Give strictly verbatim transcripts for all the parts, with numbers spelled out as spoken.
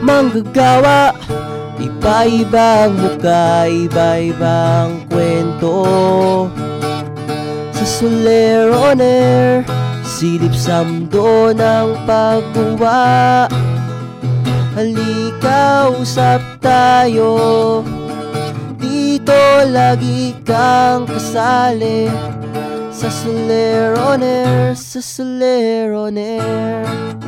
manggagawa, iba-ibang mukha, iba-ibang kwento. Sa Soler on Air, silip sa mundo ng pagguwa. Halika, usap tayo, dito lagi kang kasali. Sa Soler on Air, sa Soler on Air.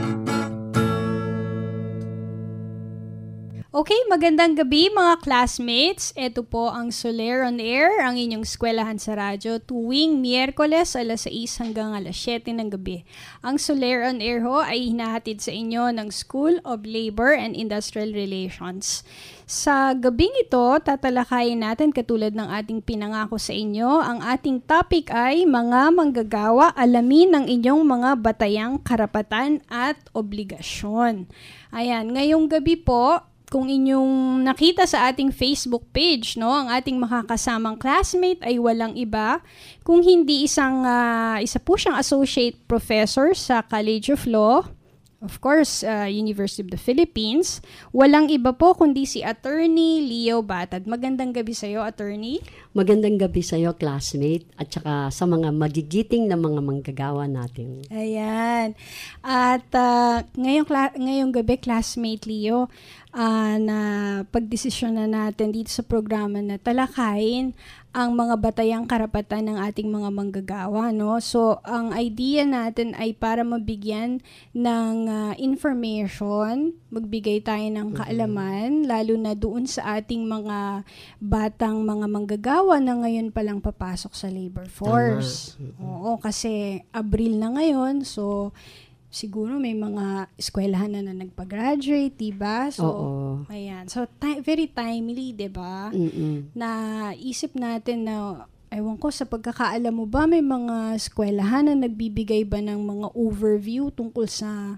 Okay, magandang gabi mga classmates. Ito po ang Soler on Air, ang inyong eskwelahan sa radyo tuwing Miyerkules alas sais hanggang alas siyete ng gabi. Ang Soler on Air ho ay hinahatid sa inyo ng School of Labor and Industrial Relations. Sa gabing ito, tatalakayin natin katulad ng ating pinangako sa inyo. Ang ating topic ay mga manggagawa, alamin ang inyong mga batayang karapatan at obligasyon. Ayan, ngayong gabi po, kung inyong nakita sa ating Facebook page, no, ang ating makakasamang classmate ay walang iba kung hindi isang uh, isa po siyang associate professor sa College of Law, of course, uh, University of the Philippines. Walang iba po kundi si Attorney Leo Batad. Magandang gabi sa iyo, Attorney. Magandang gabi sa iyo, classmate, at saka sa mga magigiting na mga manggagawa natin. Ayan. At uh, ngayong, kla- ngayong gabi, classmate Leo, uh, na pagdesisyon na natin dito sa programa na talakayin ang mga batayang karapatan ng ating mga manggagawa, no? So, ang idea natin ay para mabigyan ng uh, information, magbigay tayo ng kaalaman, mm-hmm. lalo na doon sa ating mga batang mga manggagawa na ngayon palang papasok sa labor force. Mm-hmm. Oo, kasi Abril na ngayon, so siguro may mga eskwelahan na, na nagpa-graduate, diba? So, oo. Ayan. So, ti- very timely, diba? Mm-mm. Na isip natin na, ewan ko, sa pagkakaalam mo ba, may mga eskwelahan na nagbibigay ba ng mga overview tungkol sa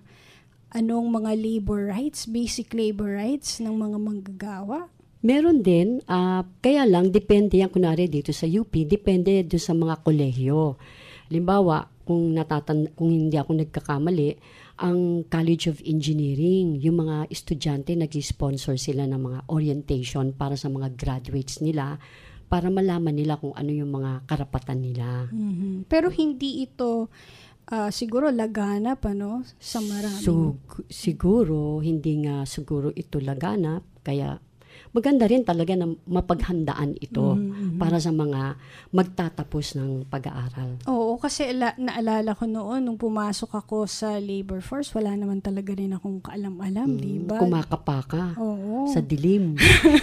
anong mga labor rights, basic labor rights ng mga manggagawa? Meron din, uh, kaya lang, depende yan, kunwari dito sa U P, depende doon sa mga kolehiyo. Halimbawa, kung natatan kung hindi ako nagkakamali, ang College of Engineering, yung mga estudyante nag-sponsor sila ng mga orientation para sa mga graduates nila para malaman nila kung ano yung mga karapatan nila. Mm-hmm. Pero hindi ito uh, siguro laganap, ano, sa maraming. So, siguro, hindi nga siguro ito laganap, kaya maganda rin talaga na mapaghandaan ito mm-hmm. para sa mga magtatapos ng pag-aaral. Oo, kasi ala- naalala ko noon, nung pumasok ako sa labor force, wala naman talaga rin akong kaalam-alam, mm, di ba? Kumakapa ka Oo. sa dilim.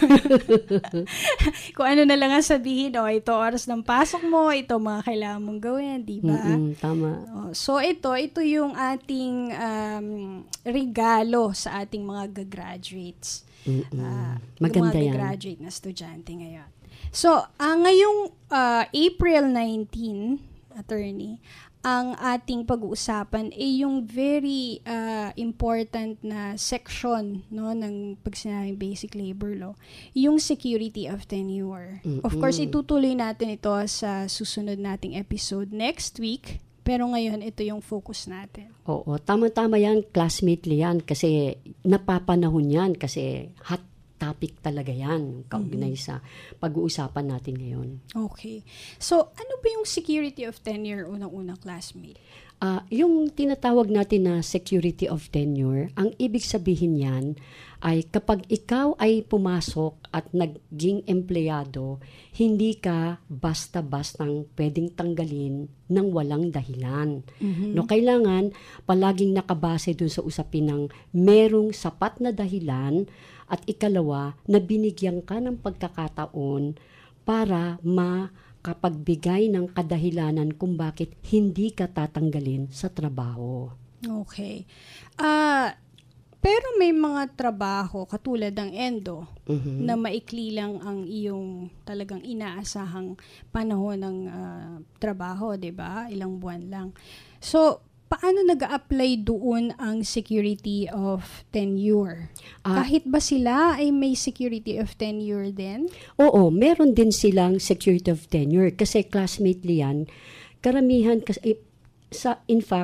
Kung ano na lang ang sabihin, oh, ito oras ng pasok mo, ito mga kailangan mong gawin, di ba? Mm-mm, tama. Oh, so ito, ito yung ating um, regalo sa ating mga gagraduates. Uh, Maganda yan. Mga graduate na estudyante ngayon. So, uh, ngayong uh, April nineteenth, Attorney, ang ating pag-uusapan ay yung very uh, important na section, no, ng pag sinabing basic labor law, yung security of tenure. Mm-hmm. Of course, itutuloy natin ito sa susunod nating episode next week. Pero ngayon, ito yung focus natin. Oo, tama-tama yan, classmate Lian, kasi napapanahon yan, kasi hot topic talaga yan, kaugnay mm-hmm. sa pag-uusapan natin ngayon. Okay. So, ano ba yung security of tenure unang-unang, classmate? Uh, yung tinatawag natin na security of tenure, ang ibig sabihin yan ay kapag ikaw ay pumasok at naging empleyado, hindi ka basta-bastang pwedeng tanggalin ng walang dahilan. Mm-hmm. No, kailangan palaging nakabase dun sa usapin ng merong sapat na dahilan at ikalawa na binigyan ka ng pagkakataon para ma kapagbigay ng kadahilanan kung bakit hindi ka tatanggalin sa trabaho. Okay. Ah, uh, pero may mga trabaho katulad ng endo mm-hmm. na maikli lang ang iyong talagang inaasahang panahon ng uh, trabaho, 'di ba? Ilang buwan lang. So, paano nag-a-apply doon ang security of tenure? Uh, Kahit ba sila ay may security of tenure din? Oo, meron din silang security of tenure kasi classmate Lian, karamihan kasi sa in fact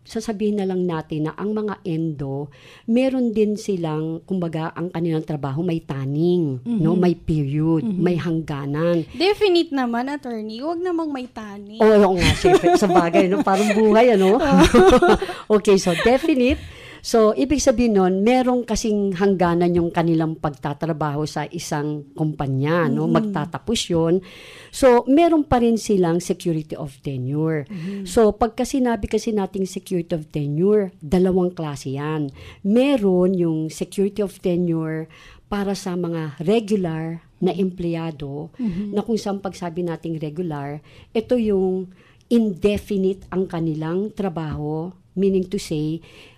sasabihin na lang natin na ang mga endo, meron din silang, kumbaga, ang kanilang trabaho may taning, mm-hmm. no? May period, mm-hmm. may hangganan. Definite naman, attorney. Huwag namang may taning. Oo, oo nga, syempre, sa bagay, no? Parang buhay, ano? Okay, so definite. So, ibig sabihin nun, merong kasing hangganan yung kanilang pagtatrabaho sa isang kumpanya, no? Mm-hmm. Magtatapos yun. So, meron pa rin silang security of tenure. Mm-hmm. So, pagka sinabi kasi nating security of tenure, dalawang klase yan. Meron yung security of tenure para sa mga regular na empleyado, mm-hmm. na kung saan pagsabi nating regular, ito yung indefinite ang kanilang trabaho, meaning to say,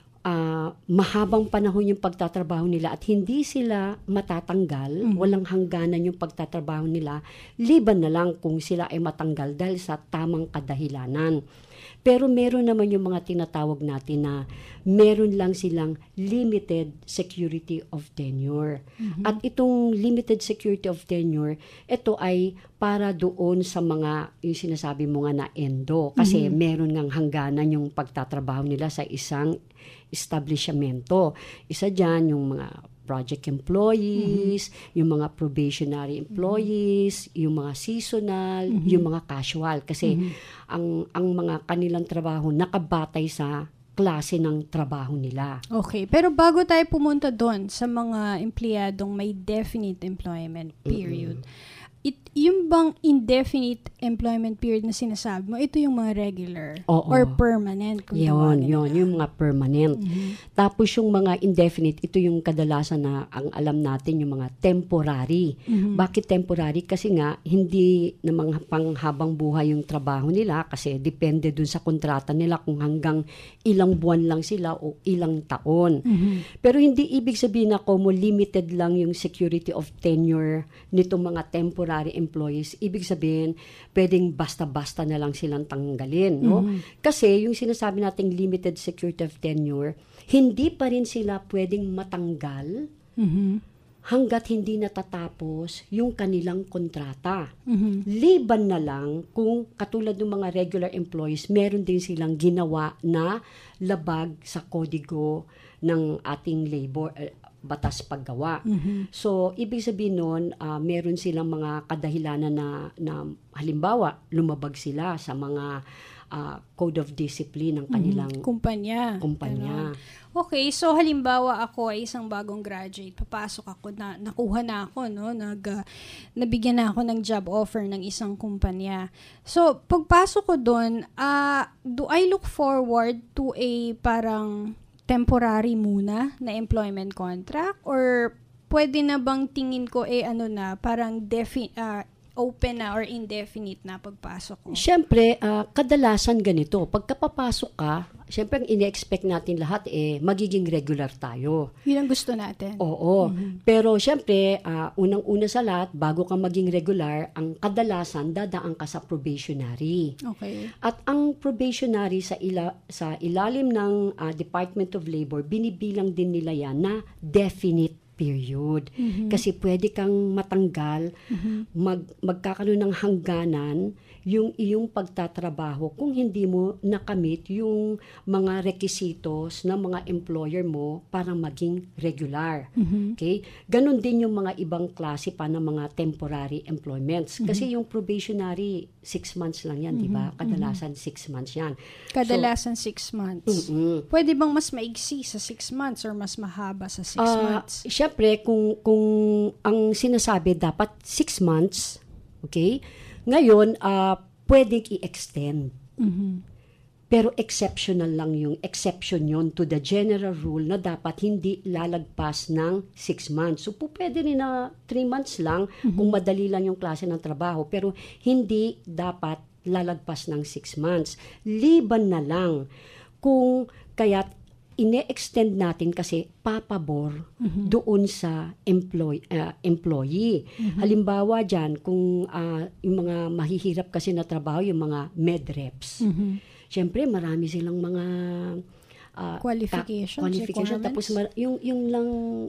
Uh, mahabang panahon yung pagtatrabaho nila at hindi sila matatanggal, mm-hmm. walang hangganan yung pagtatrabaho nila, liban na lang kung sila ay matanggal dahil sa tamang kadahilanan. Pero meron naman yung mga tinatawag natin na meron lang silang limited security of tenure. Mm-hmm. At itong limited security of tenure, ito ay para doon sa mga, yung sinasabi mo nga na endo. Kasi mm-hmm. meron ngang hangganan yung pagtatrabaho nila sa isang establishmento. Isa dyan yung mga project employees, mm-hmm. yung mga probationary employees, mm-hmm. yung mga seasonal, mm-hmm. yung mga casual. Kasi mm-hmm. ang ang mga kanilang trabaho nakabatay sa klase ng trabaho nila. Okay, pero bago tayo pumunta doon sa mga empleyadong may definite employment period, mm-hmm. It, yung bang indefinite employment period na sinasabi mo, ito yung mga regular Oo. or permanent? Kung yun, yun, yung mga permanent. Mm-hmm. Tapos yung mga indefinite, ito yung kadalasan na ang alam natin, yung mga temporary. Mm-hmm. Bakit temporary? Kasi nga, hindi namang panghabang buhay yung trabaho nila kasi depende dun sa kontrata nila kung hanggang ilang buwan lang sila o ilang taon. Mm-hmm. Pero hindi ibig sabihin na como limited lang yung security of tenure nitong mga temporary employees, ibig sabihin, pwedeng basta-basta na lang silang tanggalin, no? Mm-hmm. Kasi yung sinasabi nating limited security of tenure, hindi pa rin sila pwedeng matanggal mm-hmm. hanggat hindi natatapos yung kanilang kontrata. Mm-hmm. Liban na lang kung katulad ng mga regular employees, meron din silang ginawa na labag sa kodigo ng ating labor uh, batas paggawa. Mm-hmm. So, ibig sabihin nun, uh, meron silang mga kadahilanan na, na halimbawa, lumabag sila sa mga uh, code of discipline ng kanilang mm-hmm. kumpanya. kumpanya. Okay, so halimbawa ako ay isang bagong graduate, papasok ako, na, nakuha na ako, no? Nag, uh, nabigyan na ako ng job offer ng isang kumpanya. So, pagpasok ko doon, uh, do I look forward to a parang temporary muna na employment contract or pwede na bang tingin ko eh ano na parang defi- uh, open na or indefinite na pagpasok ko? Siyempre, uh, kadalasan ganito. Pagkapapasok ka, siyempre ang ine-expect natin lahat eh magiging regular tayo. Yun ang gusto natin. Oo. Mm-hmm. Pero siyempre, uh, unang-una sa lahat, bago ka maging regular, ang kadalasan dadaan ka sa probationary. Okay. At ang probationary sa ila sa ilalim ng uh, Department of Labor, binibilang din nila yan na definite period. Mm-hmm. Kasi pwede kang matanggal, mm-hmm. mag, magkakaroon ng hangganan yung iyong pagtatrabaho kung hindi mo nakamit yung mga requisitos ng mga employer mo para maging regular. Mm-hmm. Okay? Ganon din yung mga ibang klase pa ng mga temporary employments. Mm-hmm. Kasi yung probationary, six months lang yan, mm-hmm. di ba? Kadalasan mm-hmm. six months yan. Kadalasan so, six months. Mm-hmm. Pwede bang mas maigsi sa six months or mas mahaba sa six uh, months? Siyempre, kung, kung ang sinasabi dapat six months, okay? Ngayon, uh, pwedeng i-extend. Mm-hmm. Pero exceptional lang yung exception yon to the general rule na dapat hindi lalagpas ng six months. So, po pwede rin na three months lang mm-hmm. kung madali lang yung klase ng trabaho. Pero hindi dapat lalagpas ng six months. Liban na lang kung kaya't ine-extend natin kasi papabor mm-hmm. doon sa employ, uh, employee. Mm-hmm. Halimbawa dyan, kung uh, yung mga mahihirap kasi na trabaho, yung mga med reps. Mm-hmm. Siyempre, marami silang mga uh, qualifications, ta- qualification. Tapos mar- yung, yung lang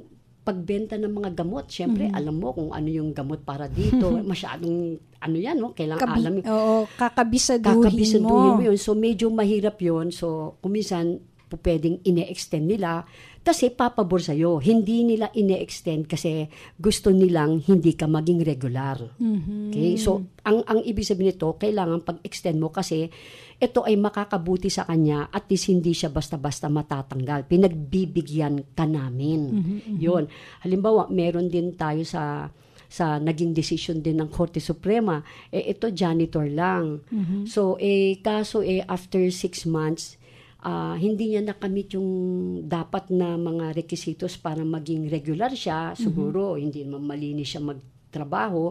pagbenta ng mga gamot, syempre, mm-hmm. alam mo kung ano yung gamot para dito. Masyadong, ano yan, no? Kailangan Kabi- alam. Oo, kakabisaduhin, kakabisaduhin mo. mo yun. So, medyo mahirap yun. So, kuminsan, pwedeng ine-extend nila kasi papabor sa'yo. Hindi nila ine-extend kasi gusto nilang hindi ka maging regular. Mm-hmm. Okay? So, ang ang ibig sabihin nito, kailangan pag-extend mo kasi ito ay makakabuti sa kanya at least hindi siya basta-basta matatanggal. Pinagbibigyan ka namin. Mm-hmm. Yun. Halimbawa, meron din tayo sa sa naging decision din ng Korte Suprema, eh ito janitor lang. Mm-hmm. So, eh kaso eh after six months, Uh, hindi niya nakamit yung dapat na mga requisitos para maging regular siya. Siguro, mm-hmm. hindi naman malinis siya magtrabaho.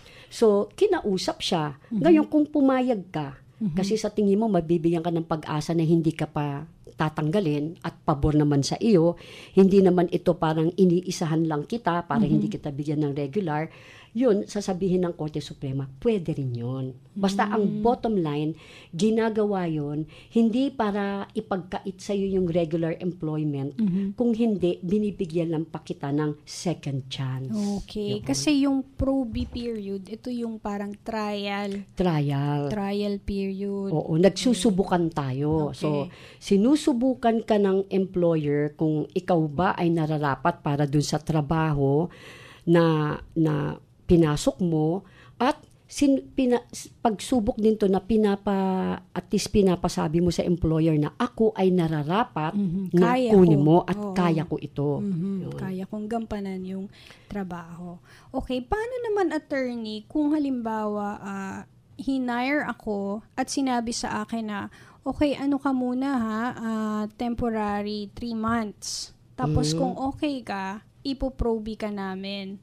So, kinausap siya. Mm-hmm. Ngayon, kung pumayag ka, mm-hmm. kasi sa tingin mo, mabibigyan ka ng pag-asa na hindi ka pa tatanggalin at pabor naman sa iyo, hindi naman ito parang iniisahan lang kita para mm-hmm. hindi kita bigyan ng regular, yun, sasabihin ng Korte Suprema, pwede rin yun. Basta mm. ang bottom line, ginagawa yun, hindi para ipagkait sa'yo yung regular employment, mm-hmm. kung hindi, binibigyan lang pa kita ng second chance. Okay. Yun. Kasi yung probie period, ito yung parang trial. Trial. Trial period. Oo, nagsusubukan tayo. Okay. So, sinusubukan ka ng employer kung ikaw ba ay nararapat para dun sa trabaho na na pinasok mo at sin, pina, pagsubok din to na pinapa at least pinapasabi mo sa employer na ako ay nararapat mm-hmm. na kaya kunin ko. mo at Oo. kaya ko ito. Mm-hmm. Kaya kong gampanan yung trabaho. Okay, paano naman attorney kung halimbawa uh, hinire ako at sinabi sa akin na okay, ano ka muna ha, uh, temporary three months. Tapos mm-hmm. kung okay ka, ipoprobi ka namin.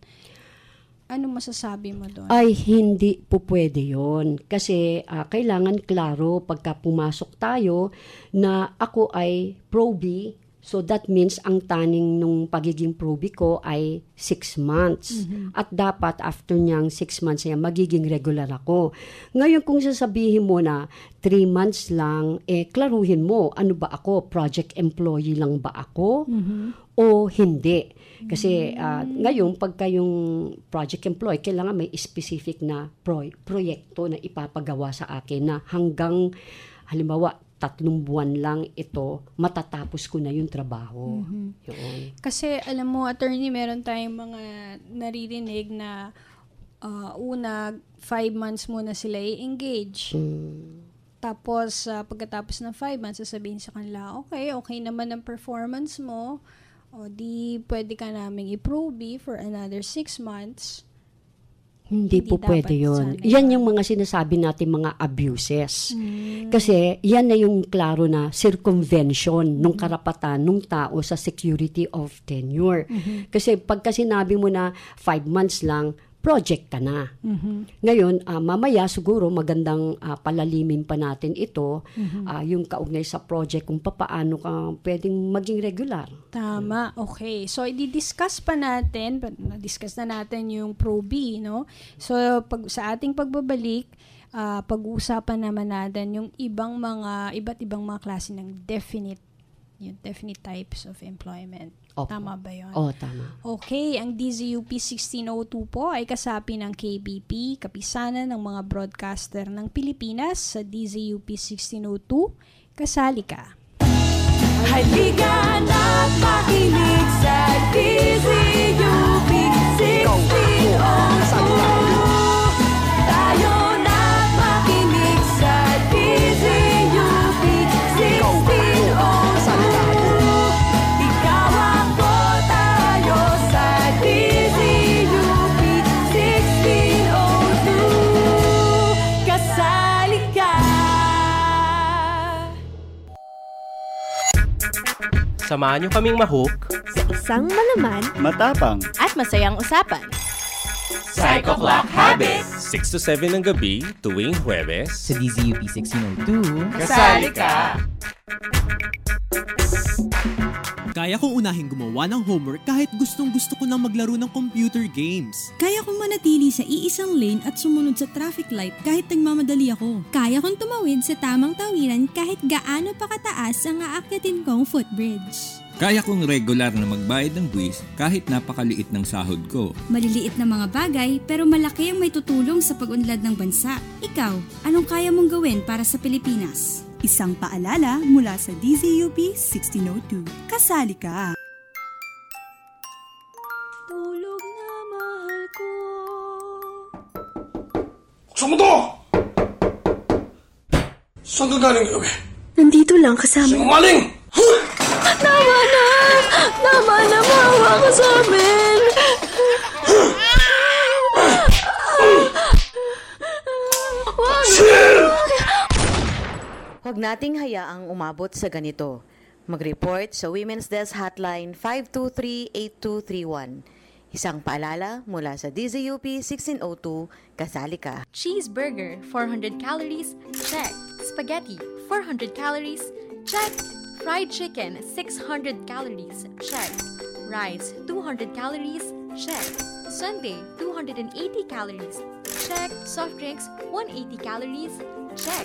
Ano masasabi mo doon? Ay, hindi po pwede yun. Kasi uh, kailangan klaro pagka pumasok tayo na ako ay probie. So that means ang taning nung pagiging probie ko ay six months. Mm-hmm. At dapat after niyang six months niya, magiging regular ako. Ngayon kung sasabihin mo na three months lang, eh klaruhin mo, ano ba ako? Project employee lang ba ako? Mm-hmm. O hindi? Kasi uh, ngayon, pagka yung project employee, kailangan may specific na pro- proyekto na ipapagawa sa akin na hanggang, halimbawa, tatlong buwan lang ito, matatapos ko na yung trabaho. Mm-hmm. Yun. Kasi alam mo, attorney, meron tayong mga naririnig na uh, una, five months muna sila i-engage. Mm. Tapos, uh, pagkatapos ng five months, sasabihin sa kanila, okay, okay naman ang performance mo, o di pwede ka naming i-probie for another six months. Hindi, Hindi po pwede yun. Yan yung mga sinasabi natin mga abuses. Mm. Kasi yan na yung klaro na circumvention mm-hmm. ng karapatan ng tao sa security of tenure. Mm-hmm. Kasi pagka sinabi mo na five months lang, project ka na. Mm-hmm. Ngayon, uh, mamaya siguro magandang uh, palalimin pa natin ito, mm-hmm. uh, yung kaugnay sa project kung papaano ka pwedeng maging regular. Tama, okay. So, i-discuss pa natin, na-discuss na natin yung probie, no? So, pag, sa ating pagbabalik, uh, pag-uusapan naman natin yung ibang mga, iba't ibang mga klase ng definite, yung definite types of employment. Opo. Tama ba yun? Oo, tama. Okay, ang D Z U P sixteen oh two po ay kasapi ng K B P, kapisanan ng mga broadcaster ng Pilipinas sa D Z U P sixteen oh two. Kasali ka. Halika na't makinig sa D Z U P sixteen oh two. Tayo na't makinig sa D Z U P sixteen oh two. Ikaw ako, tayo sa D Z U P sixteen oh two. Kasali ka. Samahan niyo kaming mahook sa isang malaman, matapang, at masayang usapan. Psycho Clock Habits! six to seven ng gabi, tuwing Huwebes. Sa D Z U P sixteen oh two, Kasali ka! Kaya kong unahing gumawa ng homework kahit gustong-gusto ko nang maglaro ng computer games. Kaya kong manatili sa iisang lane at sumunod sa traffic light kahit nagmamadali ako. Kaya kong tumawid sa tamang tawiran kahit gaano pa kataas ang aakyatin kong footbridge. Kaya kong regular na magbayad ng buwis kahit napakaliit ng sahod ko. Maliliit na mga bagay pero malaki ang may tutulong sa pag-unlad ng bansa. Ikaw, anong kaya mong gawin para sa Pilipinas? Isang paalala mula sa D Z U P sixteen oh two. Kasali ka! Tulog na mahal ko. Buksan mo to! Saan ka galing gabi? Nandito lang kasama. Sinungaling! Tama na! Tama na! Maawa ka sa amin! Huwag nating hayaang umabot sa ganito. Mag-report sa Women's Desk Hotline five two three, eight two three one. Isang paalala mula sa D Z U P sixteen oh two, kasali ka. Cheeseburger, four hundred calories, check. Spaghetti, four hundred calories, check. Fried chicken, six hundred calories, check. Rice, two hundred calories, check. Sundae, two hundred eighty calories, check. Soft drinks, one hundred eighty calories, check.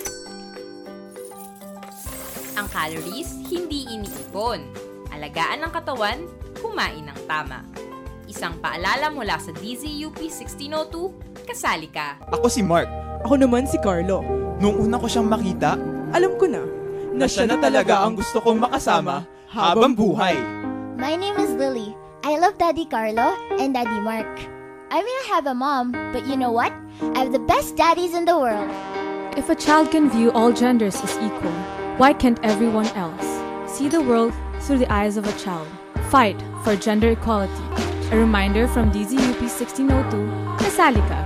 Ang calories, hindi iniipon. Alagaan ang katawan, kumain ng tama. Isang paalala mula sa D Z U P sixteen oh two, kasali ka. Ako si Mark. Ako naman si Carlo. Nung una ko siyang makita, alam ko na, na siya na talaga ang gusto kong makasama habang buhay. My name is Lily. I love Daddy Carlo and Daddy Mark. I may not have a mom, but you know what? I have the best daddies in the world. If a child can view all genders as equal, why can't everyone else see the world through the eyes of a child? Fight for gender equality. A reminder from D Z U P sixteen oh two, kasali ka.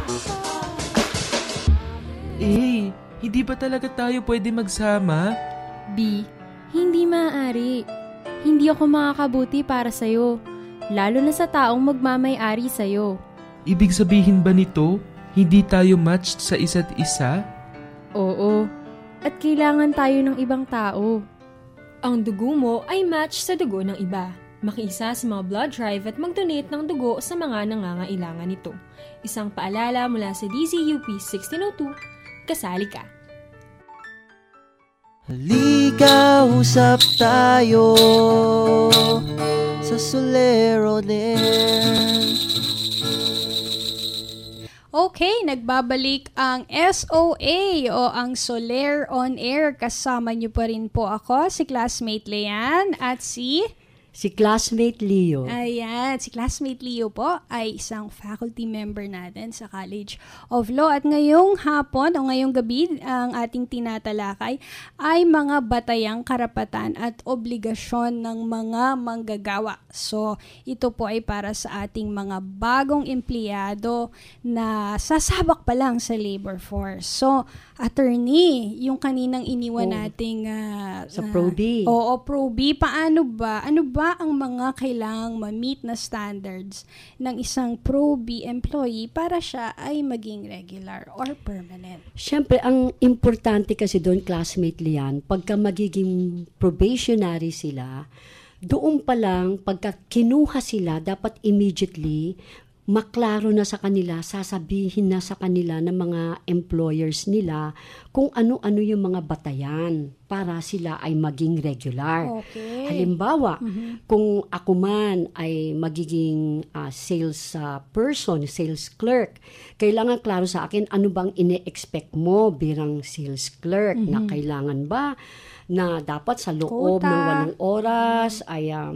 Eh, hindi ba talaga tayo pwede magsama? B, hindi maaari. Hindi ako makakabuti para sa'yo, lalo na sa taong magmamay-ari sa'yo. Ibig sabihin ba nito, hindi tayo matched sa isa't isa? Oo, at kailangan tayo ng ibang tao. Ang dugo mo ay match sa dugo ng iba. Makiisa sa mga blood drive at mag-donate ng dugo sa mga nangangailangan nito. Isang paalala mula sa D Z U P sixteen oh two, kasali ka. Halika, usap tayo sa Soler on Air. Okay, nagbabalik ang S O A o ang Soler on Air. Kasama niyo pa rin po ako, si classmate Leanne at si... Si classmate Leo. Ayan, si classmate Leo po ay isang faculty member natin sa College of Law. At ngayong hapon o ngayong gabi, ang ating tinatalakay ay mga batayang karapatan at obligasyon ng mga manggagawa. So, ito po ay para sa ating mga bagong empleyado na sasabak pa lang sa labor force. So, attorney, yung kaninang iniwan oh, nating... Uh, sa Pro-B. Uh, oo, Pro-B. Paano ba? Ano ba ang mga kailangang ma-meet na standards ng isang Pro-B employee para siya ay maging regular or permanent? Siyempre, ang importante kasi doon, classmate Lian, pagka magiging probationary sila, doon pa lang, pagka kinuha sila, dapat immediately maklaro na sa kanila, sasabihin na sa kanila ng mga employers nila kung ano-ano yung mga batayan para sila ay maging regular. Okay. Halimbawa, Mm-hmm. kung ako man ay magiging uh, sales uh, person, sales clerk, kailangan klaro sa akin ano bang ine-expect mo bilang sales clerk, Mm-hmm. na kailangan ba na dapat sa loob Quota. ng walong oras ay uh,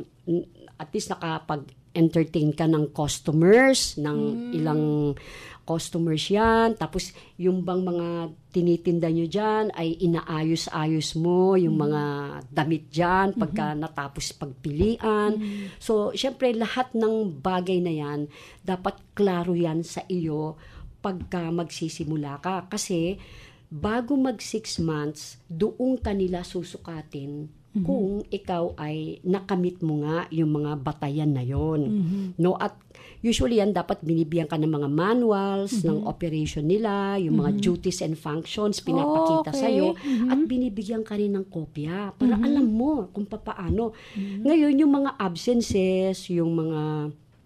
at least nakapag entertain ka ng customers, ng mm. ilang customers yan. Tapos, yung bang mga tinitinda nyo dyan ay inaayos-ayos mo, yung mm. mga damit dyan pagka mm-hmm. natapos pagpilian. Mm. So, syempre, lahat ng bagay na yan, dapat klaro yan sa iyo pagka magsisimula ka. Kasi, bago mag six months, doon kanila susukatin mm-hmm. kung ikaw ay nakamit mo nga yung mga batayan na yon. Mm-hmm. No, at usually yan dapat binibigyan ka ng mga manuals mm-hmm. ng operation nila, yung mga mm-hmm. duties and functions pinapakita oh, okay. sa iyo mm-hmm. at binibigyan ka rin ng kopya para mm-hmm. alam mo kung paano. Mm-hmm. Ngayon yung mga absences, yung mga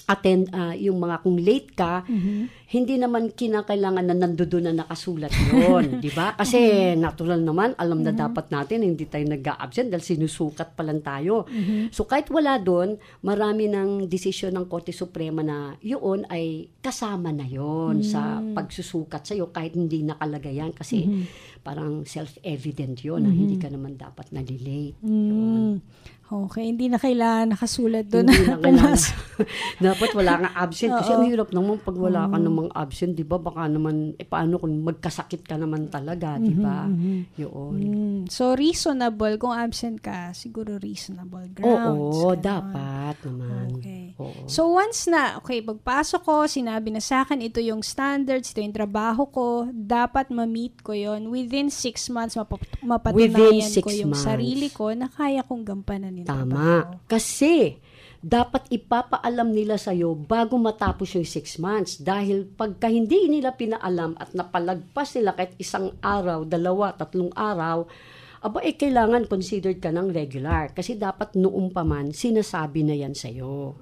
attend, uh, yung mga kung late ka, Mhm. hindi naman kinakailangan na nandoon na nakasulat yun, di ba? Kasi natural naman, alam na Mhm. dapat natin, hindi tayo nag-a-absent dahil sinusukat pa lang tayo. Mhm. So kahit wala doon, marami ng desisyon ng Korte Suprema na yun ay kasama na yun Mhm. sa pagsusukat sa'yo kahit hindi nakalagay yan kasi Mhm. parang self-evident yun na Mhm. hindi ka naman dapat na-delay. Mm. Okay, hindi na kailangan nakasulat doon. Hindi na kailangan. Dapat wala kang absent. Kasi Oo. ang hirap naman pag wala ka Mm. namang absent, di ba? Baka naman, eh paano kung magkasakit ka naman talaga, di ba? Mhm, mhm. Yun. Mm. So, reasonable. Kung absent ka, siguro reasonable grounds. Oo, Ganon. dapat naman. Okay. Oo. So, once na, okay, pagpasok ko, sinabi na sa akin, ito yung standards, ito yung trabaho ko, dapat ma-meet ko yon within six months, map- mapatunayan Within six ko yung months. sarili ko na kaya kong gampanan yung trabaho. Tama. Kasi, dapat ipapaalam nila sa'yo bago matapos yung six months. Dahil pagka hindi nila pinaalam at napalagpas nila kahit isang araw, dalawa, tatlong araw, aba eh kailangan considered ka ng regular. Kasi dapat noong pa man, sinasabi na yan sa'yo.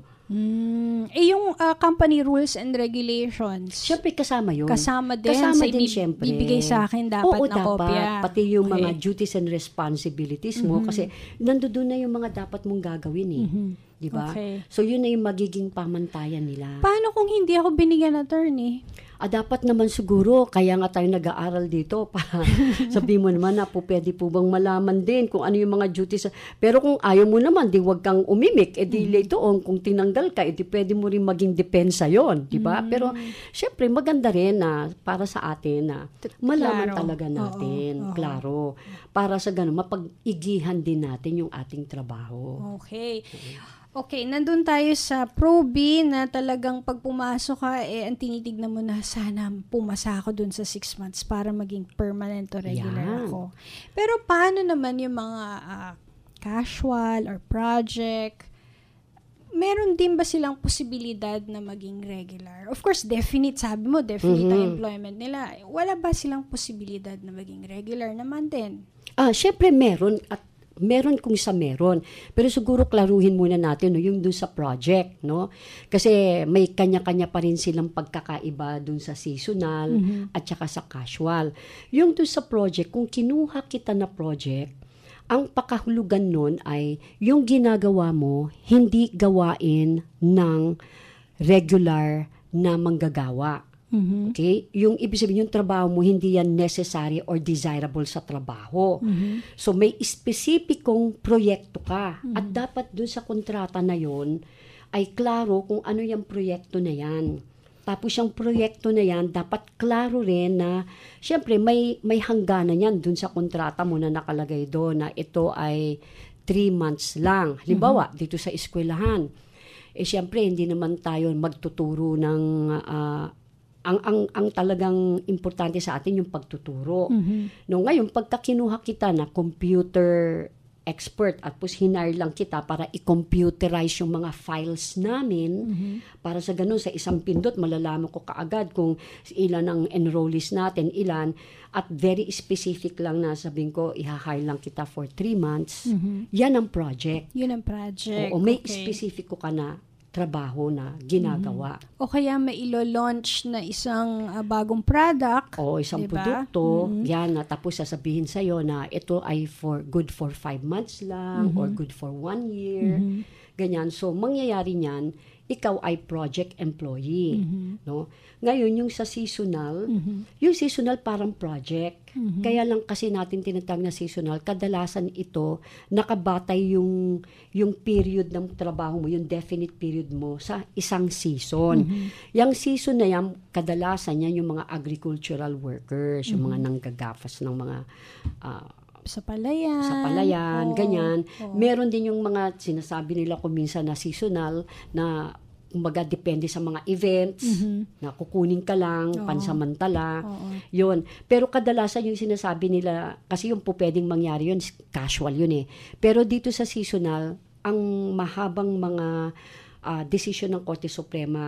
Mm. Eh, yung uh, company rules and regulations. Siyempre, kasama yun. Kasama din. Kasama sa din, ibib- siyempre. Bibigay sa akin dapat Oo, na dapat. kopya. Pati yung Okay. mga duties and responsibilities mo. Mhm. Kasi nandoon na yung mga dapat mong gagawin eh. Mhm. Di ba? Okay. So, yun na yung magiging pamantayan nila. Paano kung hindi ako binigyan ng attorney? Ah, dapat naman siguro, kaya nga tayo nag-aaral dito para sabihin mo naman na po pwede po bang malaman din kung ano yung mga duties. Pero kung ayaw mo naman, di wag kang umimik, edi later on, kung tinanggal ka, edi pwede mo rin maging depensa yon, di ba? Mm. Pero syempre maganda rin na para sa atin na malaman Klaro. talaga natin, Oo, oo. klaro. Para sa ganun, mapag-igihan din natin yung ating trabaho. Okay. Okay, nandun tayo sa Pro B na talagang pag pumasok ka, eh, ang tinitignan mo na sana pumasa ako dun sa six months para maging permanent o regular Yan. ako. Pero paano naman yung mga ah, casual or project? Meron din ba silang posibilidad na maging regular? Of course, definite, sabi mo, definite ang Mhm. employment nila. Wala ba silang posibilidad na maging regular naman din? Ah, syempre meron at meron kung sa meron. Pero siguro klaruhin muna natin no, yung dun sa project, no? Kasi may kanya-kanya pa rin silang pagkakaiba dun sa seasonal Mhm. at saka sa casual. Yung dun sa project, kung kinuha kita na project, ang pakahulugan nun ay yung ginagawa mo, hindi gawain ng regular na manggagawa. Mhm. Okay? Yung ibig sabihin, yung trabaho mo, hindi yan necessary or desirable sa trabaho. Mhm. So, may espesipikong proyekto ka. Mhm. At dapat dun sa kontrata na yon ay klaro kung ano yung proyekto na yan. Tapos yung proyekto na yan, dapat klaro rin na, syempre, may, may hangganan yan dun sa kontrata mo na nakalagay doon na ito ay three months lang. Halimbawa, Mhm. dito sa eskwelahan. Eh, syempre, hindi naman tayo magtuturo ng ah, ang ang ang talagang importante sa atin yung pagtuturo. Mhm. No, ngayon pagka kinuha kita na computer expert at pus hinire lang kita para i-computerize yung mga files namin Mhm. para sa ganun sa isang pindot malalaman ko kaagad kung ilan ang enrollees natin, ilan at very specific lang na sabihin ko i-hire lang kita for three months. Mhm. Yan ang project. Yun ang project. Oo, may Okay. specific ko ka na trabaho na ginagawa. O kaya may ilo-launch na isang ah, bagong product. O isang diba? produkto, Mhm. yan na tapos sasabihin sa'yo na ito ay for good for five months lang Mhm. or good for one year. Mhm. Ganyan. So, mangyayari niyan, ikaw ay project employee. Mhm. No? Ngayon, yung sa seasonal, Mhm. yung seasonal parang project. Mhm. Kaya lang kasi natin tinatawag na seasonal, kadalasan ito, nakabatay yung, yung period ng trabaho mo, yung definite period mo sa isang season. Mhm. Yung season na yan, kadalasan yan yung mga agricultural workers, yung mga Mhm. nanggagafas ng mga ah, Sa palayan. sa palayan, Oo. ganyan. Oo. Meron din yung mga sinasabi nila kung minsan na seasonal na kumbaga depende sa mga events Mhm. na kukunin ka lang, Oo. pansamantala. Oo. Yun. Pero kadalasan yung sinasabi nila, kasi yung po pwedeng mangyari yun, casual yun eh. Pero dito sa seasonal, ang mahabang mga ah, desisyon ng Korte Suprema,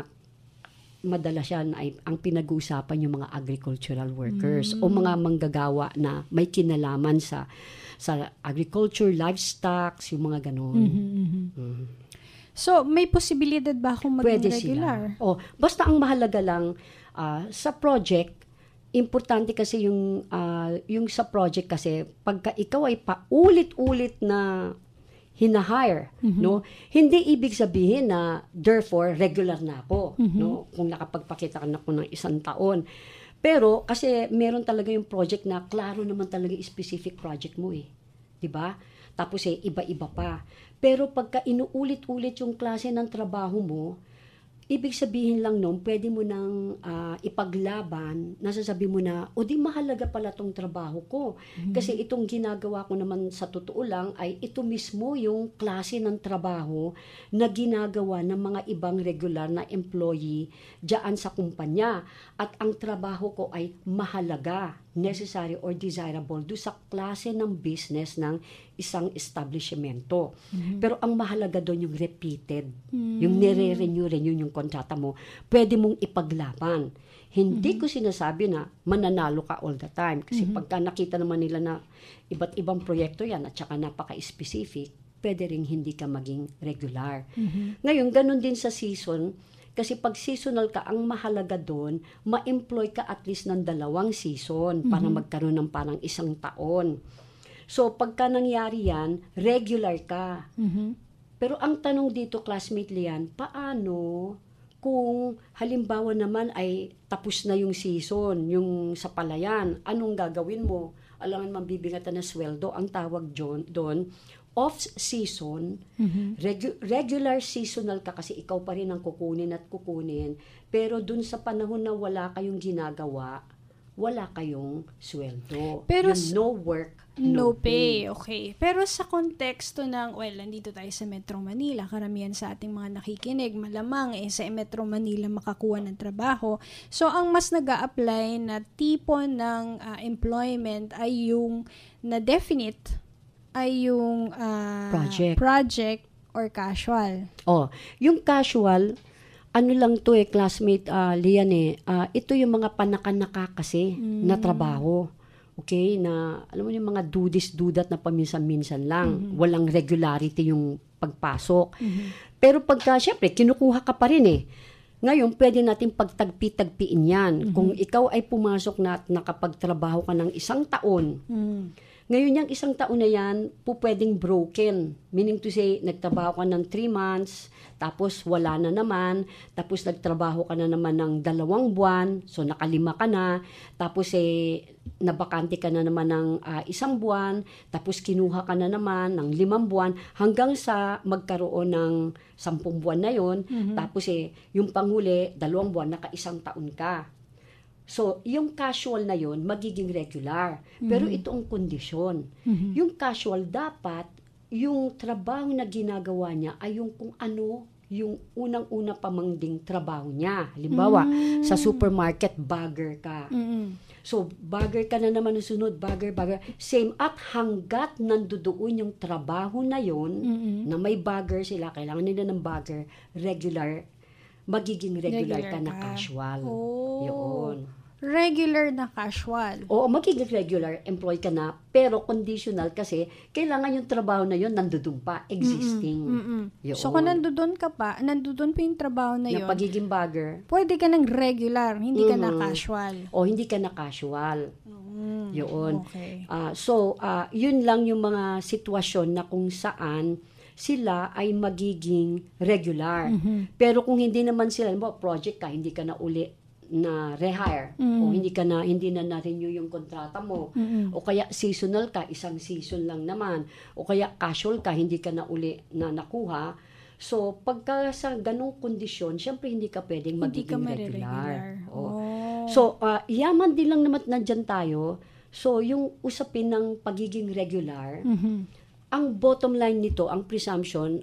madalas yan ay ang pinag-uusapan yung mga agricultural workers Mm. o mga manggagawa na may kinalaman sa sa agriculture, livestock, yung mga ganun. Mhm, mhm. Mhm. So, may posibilidad ba akong maging Pwede regular? sila. Oh, basta ang mahalaga lang uh, sa project, importante kasi yung uh, yung sa project kasi pagka ikaw ay paulit-ulit na hinahire, mm-hmm. no? Hindi ibig sabihin na therefore regular na ako, mm-hmm. no? Kung nakapagpakita ka na ako ng isang taon. Pero kasi meron talaga yung project na klaro naman talaga yung specific project mo eh. 'Di ba? Tapos eh iba-iba pa. Pero pagka inuulit-ulit yung klase ng trabaho mo, ibig sabihin lang noon, pwede mo nang uh, ipaglaban, nasasabi mo na, o di mahalaga pala tong trabaho ko. Mm-hmm. Kasi itong ginagawa ko naman sa totoo lang ay ito mismo yung klase ng trabaho na ginagawa ng mga ibang regular na employee diyan sa kumpanya. At ang trabaho ko ay mahalaga, necessary or desirable do sa klase ng business ng isang establishmento. Mm-hmm. Pero ang mahalaga doon yung repeated, mm-hmm. yung nire-renew-renew yung kontrata mo, pwede mong ipaglaban. Hindi mm-hmm. ko sinasabi na mananalo ka all the time. Kasi mm-hmm. pagka nakita naman nila na iba't ibang proyekto yan at saka napaka-specific, pwede rin hindi ka maging regular. Mm-hmm. Ngayon, ganun din sa season. Kasi pag seasonal ka, ang mahalaga doon, ma-employ ka at least ng dalawang season mm-hmm. para magkaroon ng parang isang taon. So, pagka nangyari yan, regular ka. Mm-hmm. Pero ang tanong dito, classmate Lian, paano kung halimbawa naman ay tapos na yung season, yung sa palayan, anong gagawin mo? Alangan mabibigatan na sweldo, ang tawag doon, off-season, mm-hmm. regu- regular seasonal ka kasi ikaw pa rin ang kukunin at kukunin, pero dun sa panahon na wala kayong ginagawa, wala kayong sweldo. Pero yung no work, no, no pay. pay. Okay. Pero sa konteksto ng, well, nandito tayo sa Metro Manila, karamihan sa ating mga nakikinig, malamang eh sa Metro Manila makakuha ng trabaho. So, ang mas nag-a-apply na tipo ng uh, employment ay yung na definite ay yung uh, project. project or casual. Oh, yung casual, ano lang to eh, classmate uh, Lian eh, uh, ito yung mga panakanaka kasi mm. na trabaho. Okay, na alam mo yung mga dudis-dudat na paminsan-minsan lang, mm-hmm. walang regularity yung pagpasok. Mm-hmm. Pero pagka, syempre, kinukuha ka pa rin eh. Ngayon, pwede natin pagtagpi-tagpiin yan. Mm-hmm. Kung ikaw ay pumasok na at nakapagtrabaho ka ng isang taon, mm-hmm. ngayon yung isang taon na yan, po pwedeng broken. Meaning to say, nagtrabaho ka ng three months, tapos wala na naman, tapos nagtrabaho ka na naman ng dalawang buwan, so nakalima ka na, tapos eh, nabakante ka na naman ng uh, isang buwan, tapos kinuha ka na naman ng limang buwan, hanggang sa magkaroon ng sampung buwan na yon, mm-hmm. tapos eh, yung panghuli, dalawang buwan, naka-isang taon ka. So, yung casual na yon magiging regular. Mm-hmm. Pero ito ang kondisyon. Mm-hmm. Yung casual, dapat, yung trabaho na ginagawa niya ay yung kung ano, yung unang-una pamangding trabaho niya. Halimbawa, mm-hmm. sa supermarket, bagger ka. Mm-hmm. So, bagger ka na naman ng sunod, bagger, bagger. Same, at hanggat nandoon yung trabaho na yon mm-hmm. na may bagger sila, kailangan nila ng bagger, regular, magiging regular, regular ka na casual. Oh. Yun. Regular na casual. Oo, magiging regular employee ka na, pero conditional kasi kailangan yung trabaho na yun nandoon pa, existing. Mm-mm. Mm-mm. So kung nandoon ka pa, nandoon pa yung trabaho na yun, na pagiging bagger, pwede ka ng regular, hindi mm-hmm. ka na casual. O hindi ka na casual. Mm-hmm. Yun. Okay. Uh, so, uh, yun lang yung mga sitwasyon na kung saan sila ay magiging regular. Mm-hmm. Pero kung hindi naman sila, mo project ka, hindi ka na uli na rehire mm-hmm. o hindi ka na hindi na na-renew yung kontrata mo mm-hmm. o kaya seasonal ka, isang season lang naman o kaya casual ka, hindi ka na uli na nakuha. So pagka sa ganong kondisyon, syempre hindi ka pwedeng magiging hindi ka regular. Oh. So uh, yaman din lang naman nandyan tayo. So yung usapin ng pagiging regular, mm-hmm. ang bottom line nito, ang presumption,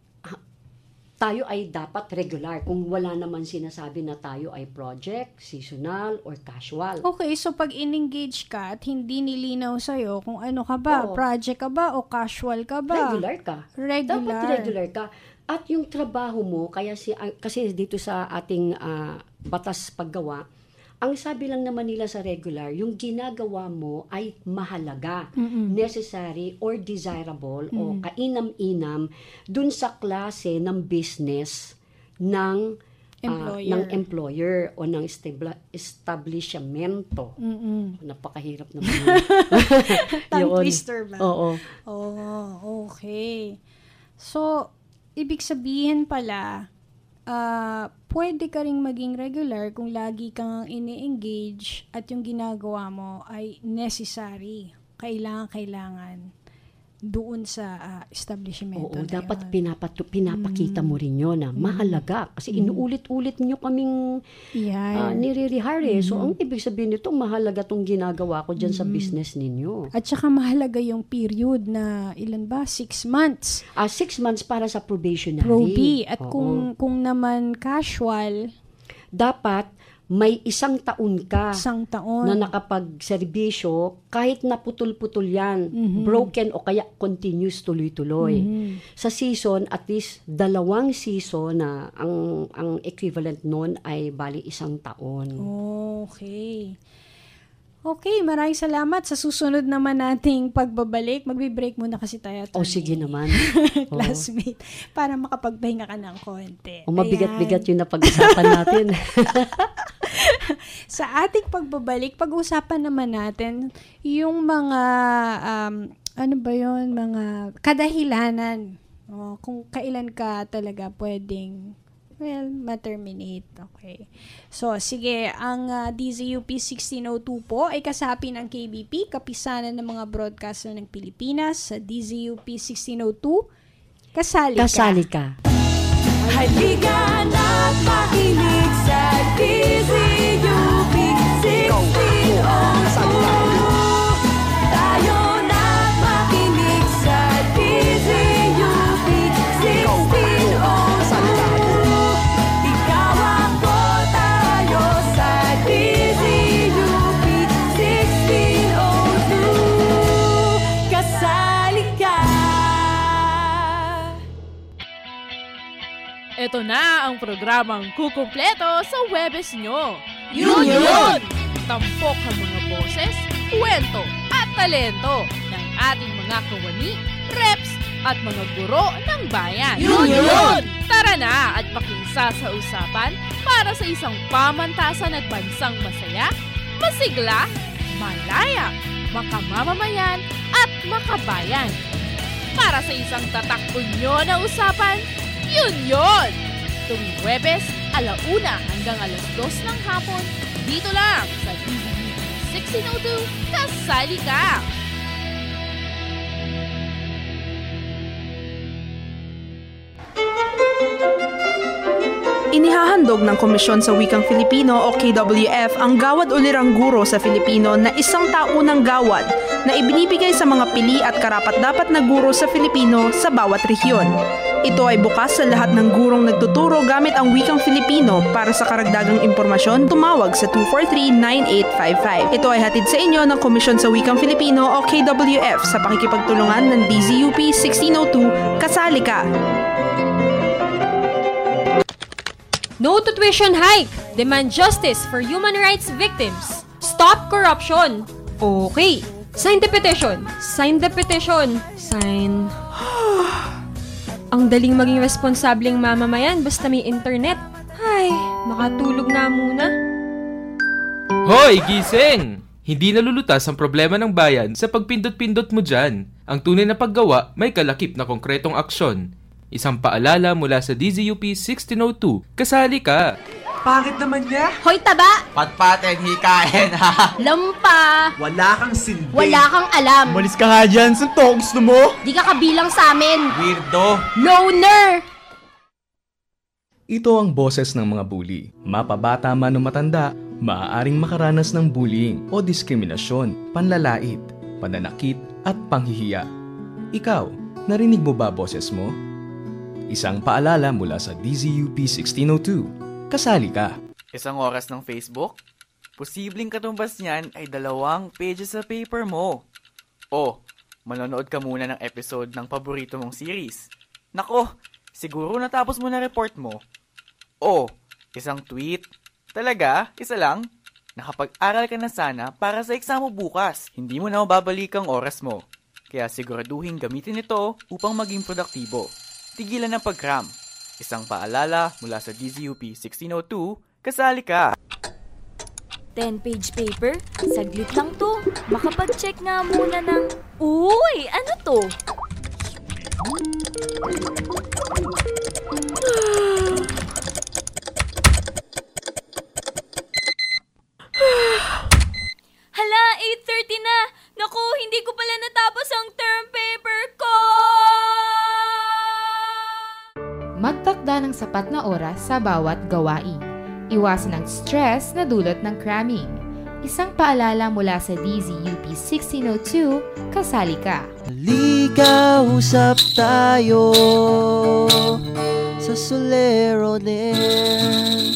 tayo ay dapat regular kung wala naman sinasabi na tayo ay project, seasonal, or casual. Okay, so pag in-engage ka at hindi nilinaw sa'yo kung ano ka ba, Oo. project ka ba o casual ka ba? Regular ka. Regular. Dapat regular ka. At yung trabaho mo, kaya si, uh, kasi dito sa ating uh, batas paggawa, Ang sabi lang naman nila sa regular, yung ginagawa mo ay mahalaga, Mm-mm. necessary or desirable Mm. o kainam-inam dun sa klase ng business ng ah, Employer. ng employer o ng establa- establishmento. Mm-mm. Napakahirap naman. Tongue Yun. twister ba? Oo. Oh, okay. So, ibig sabihin pala, uh, pwede ka ring maging regular kung lagi kang ini-engage at yung ginagawa mo ay necessary. Kailangan-kailangan doon sa uh, establishment. Oo, dapat pinapatu- pinapakita mo rin yun na Mm. mahalaga. Kasi Mm. inuulit-ulit nyo kaming Yeah. uh, nire-rehire. So, Mhm. ang ibig sabihin nito, mahalaga tong ginagawa ko dyan sa Mhm. business ninyo. At saka mahalaga yung period na ilan ba? Six months. Ah, six months para sa probationary. Proby. At Oo. kung kung naman casual, dapat may isang taon ka isang taon na nakapagserbisyo kahit naputol-putol yan, Mhm. broken o kaya continuous tuloy-tuloy. Mhm. Sa season, at least dalawang season na ang ang equivalent nun ay bali isang taon. Okay. Okay, maraming salamat. Sa susunod naman nating pagbabalik, magbe-break muna kasi tayo. O sige naman. Oo. Classmate, para makapagpahinga ka ng konti. O mabigat-bigat yung napag-usapan natin. Sa ating pagbabalik, pag-usapan naman natin yung mga, um, ano ba yun, mga kadahilanan. O, kung kailan ka talaga pwedeng well, ma-terminate. Okay. So, sige, ang uh, D Z U P sixteen oh two po ay kasapi ng K B P, Kapisanan ng mga Broadcaster ng Pilipinas. Sa D Z U P sixteen oh two, kasali ka. Kasali ka. Halika na't makinig sa D Z U P sixteen oh two. Tayo na't makinig sa D Z U P sixteen oh two. Ikaw ako, tayo sa D Z U P sixteen oh two. Kasali ka. Ito na ang programang kukumpleto sa Webes nyo. Yun yun! Tampok ang mga boses, kwento at talento ng ating mga kawani, reps at mga guro ng bayan. Yun yun! Tara na at pakisa sa usapan para sa isang pamantasan at bansang masaya, masigla, malaya, makamamamayan at makabayan. Para sa isang tatakbo nyo na usapan, yun yun! Tuwing Webes, alauna hanggang alas dos ng hapon, dito lang sa D Z U P sixteen oh two, kasali ka! Inihahandog ng Komisyon sa Wikang Filipino o K W F ang Gawad Ulirang Guro sa Filipino na isang taunang gawad na ibinibigay sa mga pili at karapat-dapat na guro sa Filipino sa bawat rehiyon. Ito ay bukas sa lahat ng gurong nagtuturo gamit ang Wikang Filipino. Para sa karagdagang impormasyon, tumawag sa two four three, nine eight five five. Ito ay hatid sa inyo ng Komisyon sa Wikang Filipino o K W F sa pakikipagtulungan ng D Z U P sixteen oh two, kasali ka! No to tuition hike! Demand justice for human rights victims! Stop corruption! Okay. Sign the petition! Sign the petition! Sign... Ang daling maging responsableng mamamayan basta may internet. Ay, makatulog na muna. Hoy, gising! Hindi nalulutas ang problema ng bayan sa pagpindot-pindot mo dyan. Ang tunay na paggawa may kalakip na konkretong aksyon. Isang paalala mula sa D Z U P sixteen oh two, kasali ka! Pangit naman niya! Hoy, taba! Patpaten, hikain ha! Lampa! Wala kang silbi! Wala kang alam! Umalis ka nga dyan! Suntok! Gusto mo? Di ka kabilang sa amin! Weirdo! Loner! Ito ang boses ng mga bully. Mapabata man o matanda, maaaring makaranas ng bullying o diskriminasyon, panlalait, pananakit at panghihiya. Ikaw, narinig mo ba boses mo? Isang paalala mula sa D Z U P sixteen oh two. Kasali ka. Isang oras ng Facebook? Posibleng katumbas niyan ay dalawang pages sa paper mo. O, manonood ka muna ng episode ng paborito mong series. Nako, siguro natapos mo na report mo. O, isang tweet. Talaga? Isa lang? Nakapag-aral ka na sana para sa exam mo bukas. Hindi mo na mababalik ang oras mo. Kaya siguraduhin gamitin ito upang maging produktibo. Tigilan ng pag-cram. Isang paalala mula sa D Z U P sixteen oh two, kasali ka! ten-page paper? Saglit lang to. Makapag-check nga muna ng... Uy! Ano to? Hala, eight thirty na! Naku, hindi ko pala natapos ang term paper ko! Magtakda ng sapat na oras sa bawat gawain. Iwasan ang stress na dulot ng cramming. Isang paalala mula sa D Z U P sixteen oh two, kasali ka. Halika, usap tayo sa Soler on Air.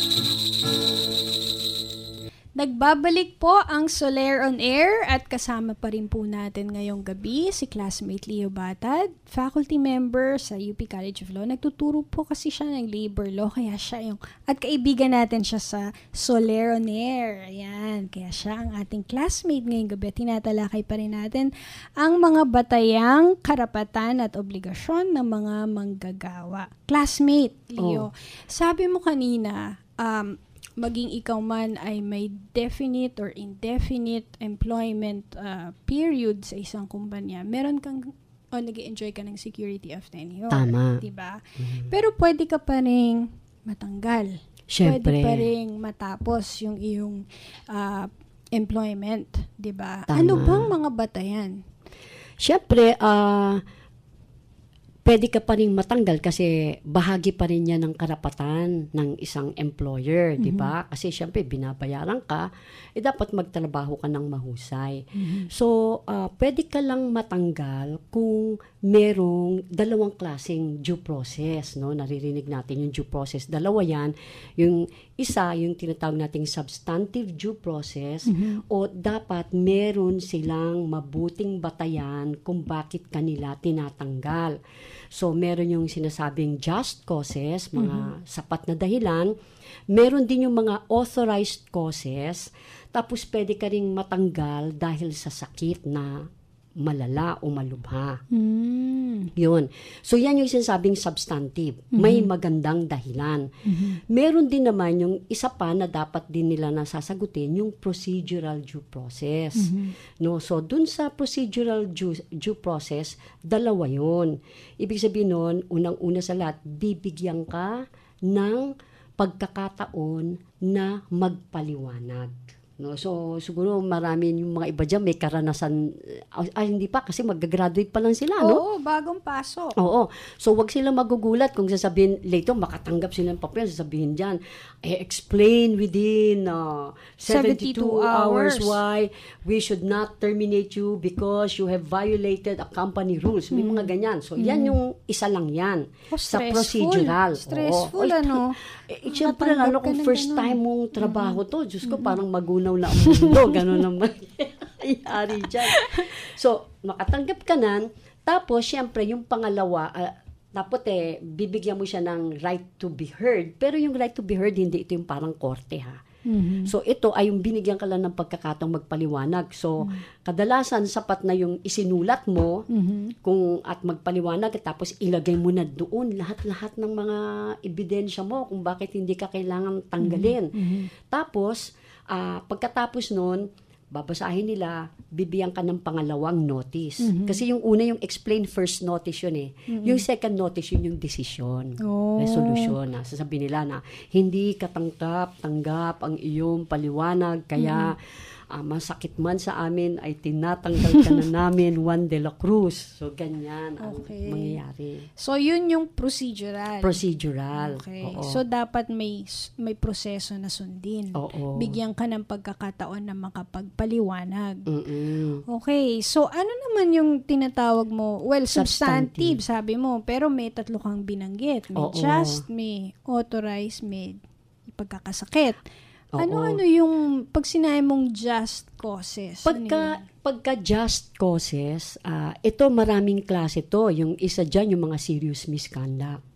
Nagbabalik po ang Soler on Air at kasama pa rin po natin ngayong gabi si classmate Leo Batad, faculty member sa U P College of Law. Nagtuturo po kasi siya ng labor law, kaya siya yung, at kaibigan natin siya sa Soler on Air. Ayan, kaya siya ang ating classmate ngayong gabi. Tinatalakay pa rin natin ang mga batayang karapatan at obligasyon ng mga manggagawa. Classmate Leo, oh. Sabi mo kanina, um, maging ikaw man ay may definite or indefinite employment uh, period sa isang kumpanya, meron kang, o oh, nag-enjoy ka ng security of tenure. Tama. Diba? Mm-hmm. Pero pwede ka pa rin matanggal. Siyempre. Pwede pa rin matapos yung iyong uh, employment. Diba? Tama. Ano bang mga batayan? Siyempre, ah, uh, pwede ka pa rin matanggal kasi bahagi pa rin yan ng karapatan ng isang employer, mm-hmm. di ba? Kasi syempre, binabayaran ka, eh dapat magtrabaho ka ng mahusay. Mm-hmm. So, uh, pwede ka lang matanggal kung merong dalawang klaseng due process, no? Naririnig natin yung due process. Dalawa yan. Yung isa, yung tinatawag nating substantive due process, mm-hmm. o dapat meron silang mabuting batayan kung bakit kanila tinatanggal. So, meron yung sinasabing just causes, mga mm-hmm. sapat na dahilan. Meron din yung mga authorized causes. Tapos, pwede ka ring matanggal dahil sa sakit na malala o malubha. Mm. Yun. So, yan yung sinasabing substantive. Mm-hmm. May magandang dahilan. Mm-hmm. Meron din naman yung isa pa na dapat din nila nasasagutin, yung procedural due process. Mm-hmm. No? So, dun sa procedural due, due process, dalawa yun. Ibig sabihin nun, unang-una sa lahat, bibigyan ka ng pagkakataon na magpaliwanag. No, so siguro marami yung mga iba diyan may karanasan, ay hindi pa kasi mag-graduate pa lang sila, no? Oo, bagong pasok. Oo. So wag sila magugulat kung sasabihin later makatanggap sila ng papel, sasabihin diyan, eh, explain within uh, seventy-two hours why we should not terminate you because you have violated a company rules. May hmm. mga ganyan. So hmm. yan yung isa lang yan oh, sa procedural. Stressful, Oo. ano? Eh, siyempre, lalo kung first ganun. Time mong trabaho to, Diyos ko, mm-hmm. parang magunaw na ang mundo. Gano'n naman nangyari dyan. So, makatanggap ka na. Tapos, siyempre, yung pangalawa, uh, dapat eh, bibigyan mo siya ng right to be heard. Pero yung right to be heard, hindi ito yung parang korte, ha? Mm-hmm. So, ito ay yung binigyan ka lang ng pagkakataong magpaliwanag. So, mm-hmm. kadalasan, sapat na yung isinulat mo mm-hmm. kung at magpaliwanag tapos ilagay mo na doon lahat-lahat ng mga ebidensya mo kung bakit hindi ka kailangan tanggalin. Mm-hmm. Tapos, uh, pagkatapos nun, babasahin nila, bibigyan ka ng pangalawang notice. Mm-hmm. Kasi yung una, yung explain first notice yun eh. Mm-hmm. Yung second notice, yun yung decision. Oh. Resolution. Na sasabihin nila na hindi katanggap, tanggap ang iyong paliwanag, kaya mm-hmm. uh, masakit man sa amin ay tinatanggal ka na namin Juan de la Cruz. So, ganyan ang okay. mangyayari. So, yun yung procedural. Procedural. Okay. Oo. So, dapat may may proseso na sundin. Oo. Bigyan ka ng pagkakataon na makapagpaliwanag. Mm-mm. Okay. So, ano naman yung tinatawag mo? Well, substantive, substantive sabi mo. Pero may tatlo kang binanggit. May Oo. just, may authorized, may pagkakasakit. Oo. Ano-ano yung pag sinabi mong just causes? Pagka, ano pagka just causes, uh, ito maraming klase to. Yung isa dyan, yung mga serious misconduct.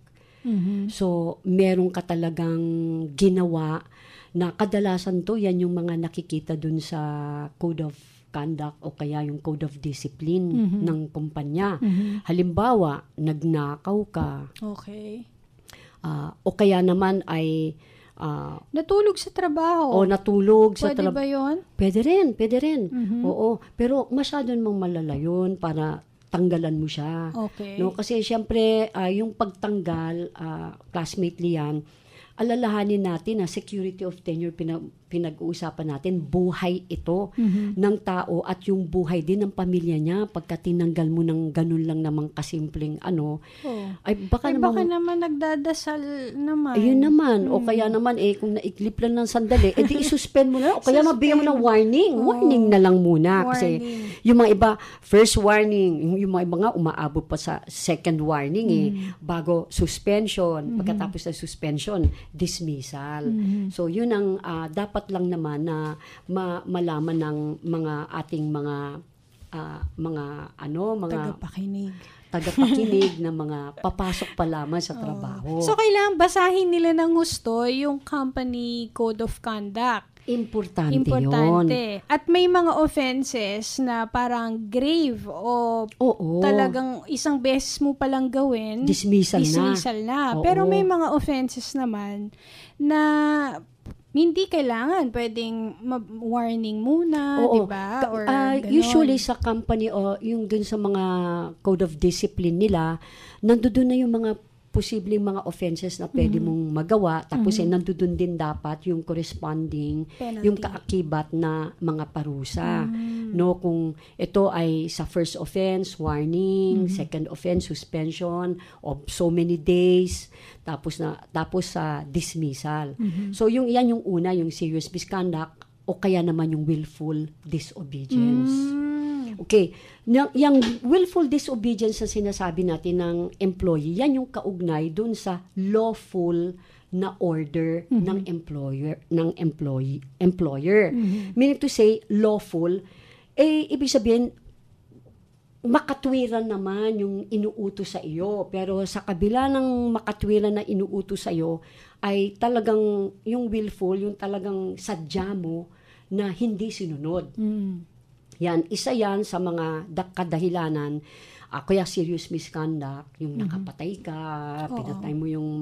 Mm-hmm. So, meron ka talagang ginawa na kadalasan to, yan yung mga nakikita dun sa Code of Conduct o kaya yung Code of Discipline mm-hmm. ng kumpanya. Mm-hmm. Halimbawa, nagnakaw ka. Okay. Uh, o kaya naman ay Uh, natulog sa trabaho. O natulog sa trabaho. trabaho. Pwede ba yun? Pwede rin, pwede rin. Mm-hmm. Oo, pero masyado namang malala yun para tanggalan mo siya. Okay. No? Kasi syempre, uh, yung pagtanggal, uh, classmate Lian, alalahanin natin na security of tenure pinag- pinag-uusapan natin, buhay ito mm-hmm. ng tao at yung buhay din ng pamilya niya pagka tinanggal mo ng ganun lang namang kasimpleng ano, oh. ay baka, ay, namang, baka naman nagdadasal naman. Ayun naman. Hmm. O kaya naman, eh, kung naiklip lang ng sandali, eh di isuspend mo na. O kaya mabigyan mo ng warning. Oh. Warning na lang muna. Warning. Kasi yung mga iba, first warning, yung, yung mga iba nga umaabot pa sa second warning eh. Hmm. Bago suspension. Hmm. Pagkatapos ng suspension, dismissal. Hmm. So yun ang uh, dapat lang naman na ma- malaman ng mga ating mga uh, mga ano, mga tagapakinig. tagapakinig na mga papasok pa lamang sa trabaho. So, kailangan basahin nila ng gusto yung company code of conduct. Importante, Importante. yun. At may mga offenses na parang grave o Oo. talagang isang beses mo palang gawin. Dismissal, dismissal na. na. Oo. Pero may mga offenses naman na hindi kailangan. Pwedeng warning muna, di ba? Or uh, usually sa company o yung dun sa mga code of discipline nila, nandoon na yung mga posibleng mga offenses na pwede mm-hmm. mong magawa. Tapos mm-hmm. eh, nandoon din dapat yung corresponding, penalty. Yung kaakibat na mga parusa. Mm-hmm. No, kung ito ay sa first offense, warning, mm-hmm. second offense, suspension of so many days, tapos na tapos sa uh, dismissal. Mm-hmm. So yung yan yung una, yung serious misconduct o kaya naman yung willful disobedience. Mm-hmm. Okay, yung, yung willful disobedience na sinasabi natin ng employee, yan yung kaugnay dun sa lawful na order mm-hmm. ng employer ng employee employer. Mm-hmm. Meaning to say lawful, eh ibig sabihin makatwiran naman yung inuutos sa iyo, pero sa kabila ng makatwiran na inuutos sa iyo ay talagang yung willful, yung talagang sadya mo na hindi sinunod. Mm. Yan, isa yan sa mga kadahilanan, uh, kaya serious misconduct, yung mm-hmm. nakapatay ka, oo. Pinatay mo yung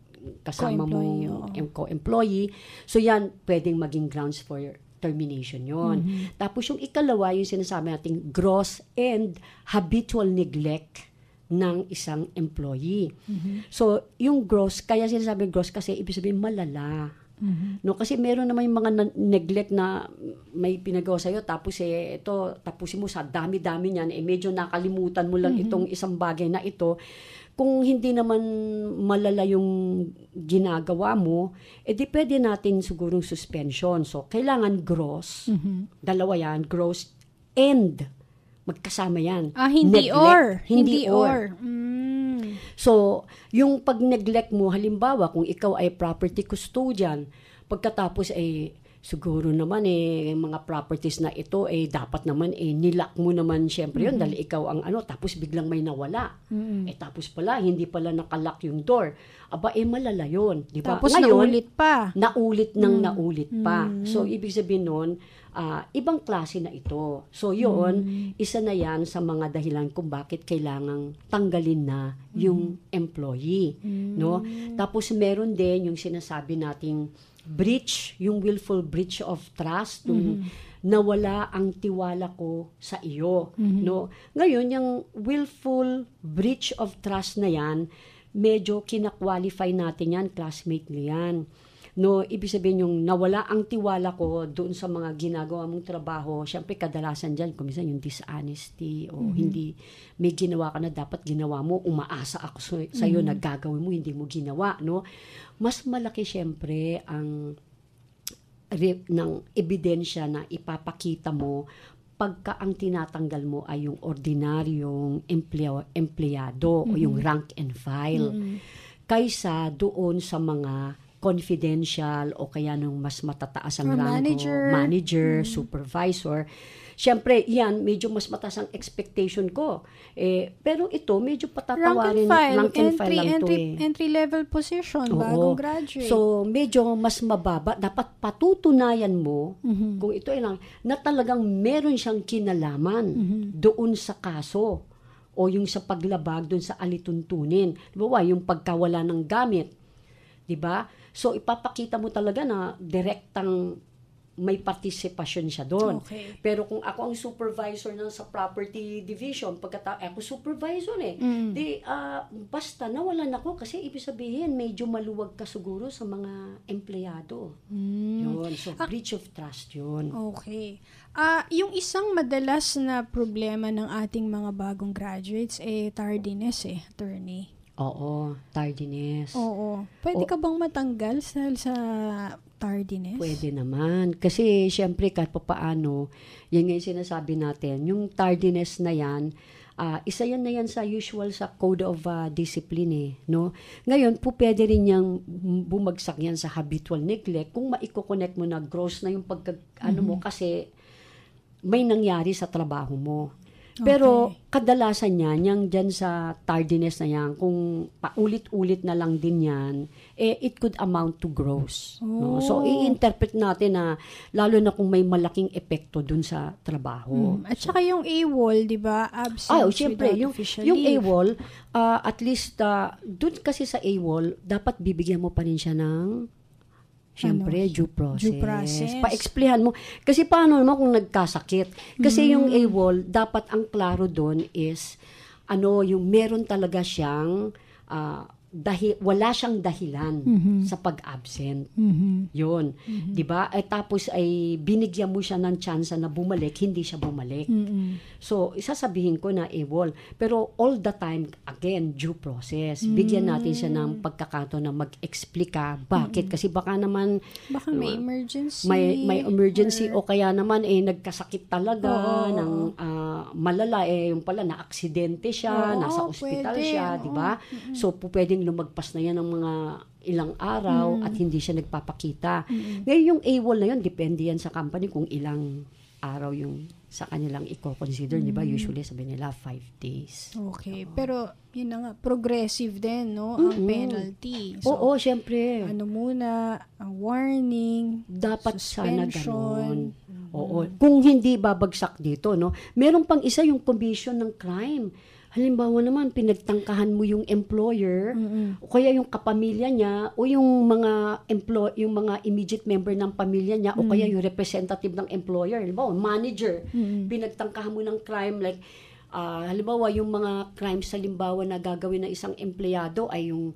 kasama mong co-employee. So yan, pwedeng maging grounds for termination yon. Mm-hmm. Tapos yung ikalawa, yung sinasabi nating gross and habitual neglect ng isang employee. Mm-hmm. So yung gross, kaya sinasabi gross kasi ibig sabihin malala. Mm-hmm. No, kasi meron naman yung mga na- neglect na may pinagawa sa'yo, tapos eh, ito, tapusin mo sa dami-dami niyan, eh, medyo nakalimutan mo lang mm-hmm. itong isang bagay na ito. Kung hindi naman malala yung ginagawa mo, eh di pwede natin sigurong suspension. So, kailangan gross, mm-hmm. dalawa yan, gross and magkasama yan. Ah, hindi neglect. or. Hindi, hindi or. or. Mm. So, yung pag-neglect mo, halimbawa, kung ikaw ay property custodian, pagkatapos ay siguro naman eh, mga properties na ito, eh, dapat naman eh, nilock mo naman syempre yun, mm-hmm. dahil ikaw ang ano, tapos biglang may nawala. Mm-hmm. Eh, tapos pala, hindi pala nakalock yung door. Aba, eh, malala yun. Di ba? Tapos ngayon, naulit pa. Naulit ng mm-hmm. naulit pa. Mm-hmm. So, ibig sabihin nun, uh, ibang klase na ito. So, yun, mm-hmm. isa na yan sa mga dahilan kung bakit kailangang tanggalin na yung mm-hmm. employee. Mm-hmm. No? Tapos, meron din yung sinasabi nating breach, yung willful breach of trust, mm-hmm. nawala ang tiwala ko sa iyo. Mm-hmm. No? Ngayon, yung willful breach of trust na yan, medyo kina-qualify natin yan, classmate niyan. No, ibig sabihin yung nawala ang tiwala ko doon sa mga ginagawa mong trabaho, syempre kadalasan dyan, kung minsan yung dishonesty o mm-hmm. hindi, may ginawa ka na dapat ginawa mo, umaasa ako sa iyo mm-hmm. na gagawin mo, hindi mo ginawa, no? Mas malaki syempre ang re, ng ebidensya na ipapakita mo pagka ang tinatanggal mo ay yung ordinaryong empleo, empleyado mm-hmm. o yung rank and file mm-hmm. kaysa doon sa mga confidential o kaya nung mas matataas ang or rango, manager, manager mm-hmm. supervisor. Siyempre, yan, medyo mas mataas ang expectation ko. Eh, pero ito, medyo patatawarin. Rank and file. Rank and entry, file lang entry, to eh. entry-level position, Oo. bagong graduate. So, medyo mas mababa. Dapat patutunayan mo, Mhm. kung ito ay lang, na talagang meron siyang kinalaman Mhm. doon sa kaso o yung sa paglabag doon sa alituntunin. Diba, yung pagkawala ng gamit. Diba? So, ipapakita mo talaga na direktang may participation siya doon. Okay. Pero kung ako ang supervisor ng sa property division, pagkata ako supervisor eh, Mm. di ah, basta nawalan ako kasi ibig sabihin medyo maluwag ka siguro sa mga empleyado. Mm. Yun. So, breach of trust yun. Okay. Ah, yung isang madalas na problema ng ating mga bagong graduates eh tardiness eh, attorney. Oo, tardiness. Oo. Pwede O- ka bang matanggal sa, sa tardiness? Pwede naman. Kasi, syempre, kahit pa paano, yan nga yung sinasabi natin, yung tardiness na yan, ah, isa yan na yan sa usual sa Code of ah, Discipline eh, no? Ngayon, po pwede rin niyang bumagsak yan sa habitual neglect kung maiko-connect mo na gross na yung pagka, ano mo, kasi may nangyari sa trabaho mo. Pero kadalasan yan, yung dyan sa tardiness na yan, kung paulit-ulit na lang din yan, eh, it could amount to gross. No? So, Oh. i-interpret natin na, lalo na kung may malaking epekto dun sa trabaho. Mm. At saka yung AWOL, di ba? Absence Ah, oh, syempre, without yung, official yung leave. AWOL, ah, at least, uh, dun kasi sa AWOL, dapat bibigyan mo pa rin siya ng Siyempre, Ano? due process. Due process. Pa-explihan mo. Kasi paano naman kung nagkasakit? Kasi Mm. yung AWOL, dapat ang klaro doon is, ano, yung meron talaga siyang, ah, dahi, wala siyang dahilan Mhm. sa pag-absent. Mhm. Yun. Mhm. 'Di ba? At tapos ay binigyan mo siya ng chance na bumalik, hindi siya bumalik. Mm-mm. So, isasabihin ko na AWOL. Pero all the time, again, due process. Bigyan natin siya ng pagkakataon na mag-explika. Bakit? Kasi baka naman Baka may emergency. may may emergency o kaya naman eh nagkasakit talaga Oo. ng ah, malala eh yung pala na aksidente siya, Oo, nasa ospital pwede. siya, Oo. 'di ba? So po pwedeng lumagpas na yan ng mga ilang araw Mm. at hindi siya nagpapakita. Mm. Ngayon yung AWOL na yun, depende yan sa company kung ilang araw yung sa kanilang i-consider, di ba? Mm. Usually sabi nila five days. Okay. Pero, yun na nga, progressive din, no? Ang Mm-mm. penalty. Oo, syempre. Ano muna, ang warning, Dapat sana suspension. ganon. Oo. Kung hindi babagsak dito, no? Meron pang isa yung commission ng crime. Halimbawa naman, pinagtangkahan mo yung employer, o kaya yung kapamilya niya, o yung mga employ yung mga immediate member ng pamilya niya, o Mm. kaya yung representative ng employer, halimbawa, manager, Mm. pinagtangkahan mo ng crime, like, ah, halimbawa, yung mga crimes, halimbawa, na gagawin ng isang empleyado ay yung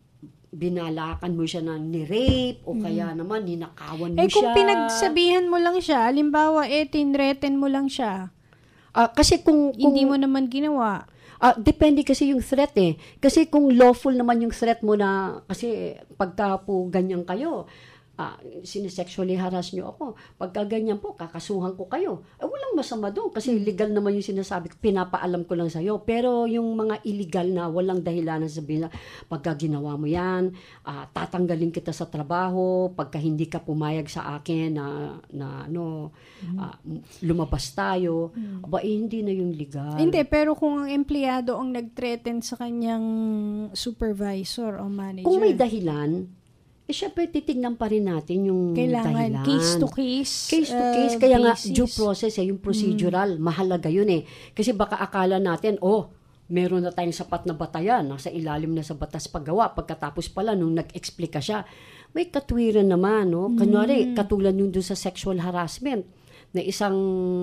binalakan mo siya ng ni-rape, o Mm. kaya naman, ninakawan mo Eh, siya. kung pinagsabihan mo lang siya, halimbawa, eh, tinreten mo lang siya. Ah, kasi kung, kung Hindi mo naman ginawa. Ah, depende kasi yung threat eh. Kasi kung lawful naman yung threat mo na, kasi pagka po ganyan kayo, ah, sinesexually harass nyo ako, pagka ganyan po, kakasuhan ko kayo. Eh, walang masama doon kasi legal naman yung sinasabi ko, pinapaalam ko lang sa'yo. Pero yung mga illegal na walang dahilan na sabihin na, pagka ginawa mo yan, ah, tatanggalin kita sa trabaho, pagka hindi ka pumayag sa akin na, na ano, ah, lumabas tayo, Mm. aba, eh, hindi na yung legal. Hindi, pero kung ang empleyado ang nag-threaten sa kanyang supervisor o manager. Kung may dahilan, eh syempre titignan pa rin natin yung Kailangan dahilan. case to case. Case to uh, case. Kaya nga, basis. due process eh, yung procedural. Mahalaga yun eh. Kasi baka akala natin, oh, meron na tayong sapat na batayan, nasa ilalim na sa batas paggawa. Pagkatapos pala, nung nag-explica siya, may katwiran naman, no? Kunwari, Mm. katulad nung doon sa sexual harassment, na isang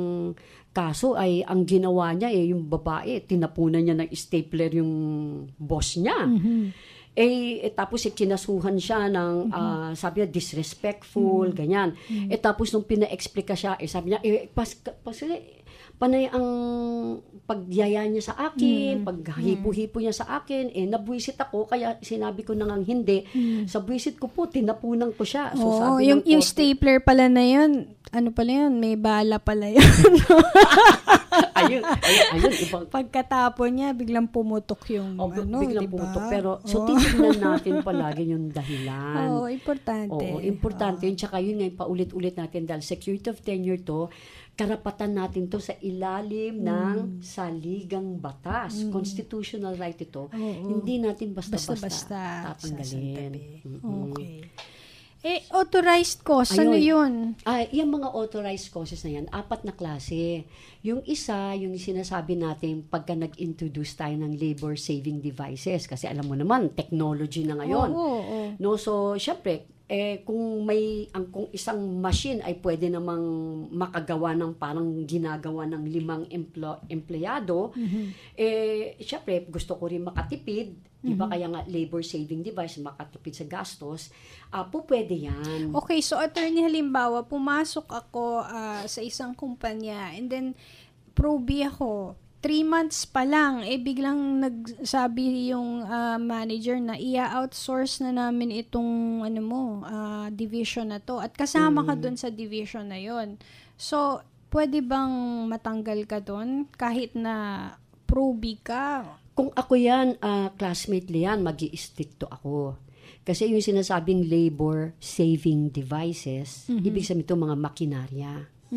kaso ay ang ginawa niya eh, yung babae, tinapunan niya ng stapler yung boss niya. Mhm. Eh, eh, tapos eh, kinasuhan siya ng, ah, sabi niya, disrespectful, ganyan. Mhm. Eh, tapos nung pina-explica siya, eh, sabi niya, eh, pas, pas, eh, panay ang pagyaya niya sa akin, Mm. paghipo-hipo niya sa akin, eh, nabwisit ako, kaya sinabi ko na ngang hindi. Mm. Sa bwisit ko po, tinapunan ko siya. So, Oo, sabi yung, ng yung korte, stapler pala na yun, ano pala yun, may bala pala yun. ayun, ayun, ayun, ibang... Pagkatapon niya, biglang pumutok yung oh, ano, biglang diba? pumutok. Pero, so, oh. titignan natin palagi yung dahilan. Oo, oh, importante. Oo, importante. Oh. Yun, tsaka yun nga, paulit-ulit natin dahil security of tenure to, karapatan natin to sa ilalim mm. ng saligang batas. Mm. Constitutional right ito. Oh, oh. Hindi natin basta-basta tatanggalin. Mm-hmm. Okay. Eh, authorized cause, Ayun. ano yun? Ah, yung mga authorized causes na yan, apat na klase. Yung isa, yung sinasabi natin pagka nag-introduce tayo ng labor-saving devices. Kasi alam mo naman, technology na ngayon. Oo, oo, oo. No, so, syempre, eh, kung may, ang, kung isang machine ay pwede namang makagawa ng parang ginagawa ng limang emplo, empleyado, mm-hmm. eh, syempre, gusto ko rin makatipid, mm-hmm. diba? Kaya nga, labor-saving device, makatipid sa gastos, uh, po pwede yan. Okay, so attorney, halimbawa, pumasok ako uh, sa isang kumpanya, and then, proby ako, three months pa lang, eh biglang nagsabi yung uh, manager na i-outsource na namin itong ano mo, uh, division na to. At kasama mm. ka dun sa division na yon. So, pwede bang matanggal ka dun kahit na proby ka? Kung ako yan, uh, classmate Lian, mag-i-stricto ako. Kasi yung sinasabing labor-saving devices, mm-hmm. ibig sabihin ito mga makinarya.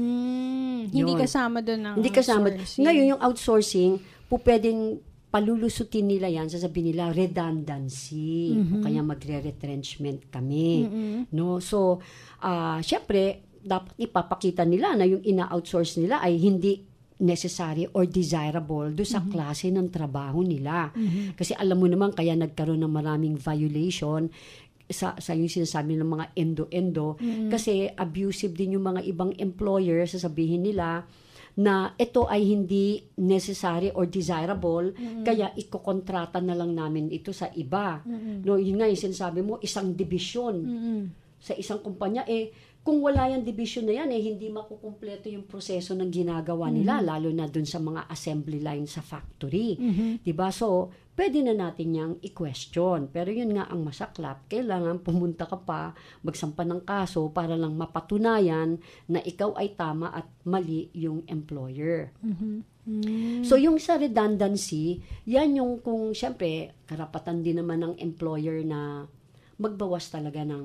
Mm, hindi kasama doon ng hindi kasama. outsourcing. Ngayon, yung outsourcing, po pwedeng palulusutin nila yan, sasabihin nila redundancy, mm-hmm. o kaya magre-retrenchment kami. Mm-hmm. No? So, uh, syempre, dapat ipapakita nila na yung ina-outsource nila ay hindi necessary or desirable do sa mm-hmm. klase ng trabaho nila. Mm-hmm. Kasi alam mo naman, kaya nagkaroon ng maraming violation sa sa yung sinasabi ng mga endo-endo mm-hmm. kasi abusive din yung mga ibang employer, sasabihin nila na ito ay hindi necessary or desirable, mm-hmm. kaya ikokontrata na lang namin ito sa iba. Mm-hmm. No, yun nga yung sinasabi mo, isang division mm-hmm. sa isang kumpanya, eh kung wala yung division na yan, eh hindi makukumpleto yung proseso ng ginagawa nila, mm-hmm. lalo na dun sa mga assembly line sa factory. Mm-hmm. Diba? So, pwede na natin yang i-question. Pero yun nga ang masaklap, kailangan pumunta ka pa, magsampa ng kaso para lang mapatunayan na ikaw ay tama at mali yung employer. Mm-hmm. Mm-hmm. So, yung sa redundancy, yan yung kung, syempre, karapatan din naman ng employer na magbawas talaga ng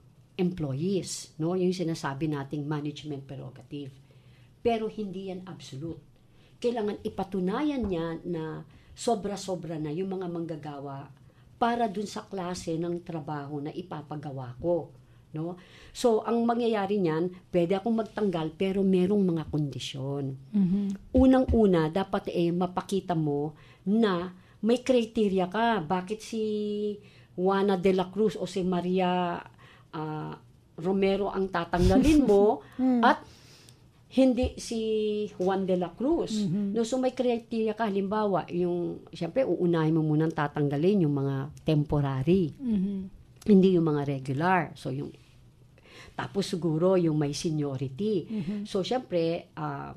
employees, no? Yung sinasabi nating management prerogative. Pero hindi yan absolute. Kailangan ipatunayan niya na sobra-sobra na yung mga manggagawa para dun sa klase ng trabaho na ipapagawa ko, no? So, ang mangyayari niyan, pwede akong magtanggal pero merong mga kondisyon. Mm-hmm. Unang-una, dapat eh mapakita mo na may criteria ka. Bakit si Juana de la Cruz o si Maria Uh, Romero ang tatanggalin mo mm. at hindi si Juan de la Cruz. Mm-hmm. No, so may criteria ka, halimbawa, yung, siyempre, uunahin mo munang tatanggalin yung mga temporary. Mm-hmm. Hindi yung mga regular. So, yung, tapos siguro yung may seniority. Mm-hmm. So, siyempre, uh,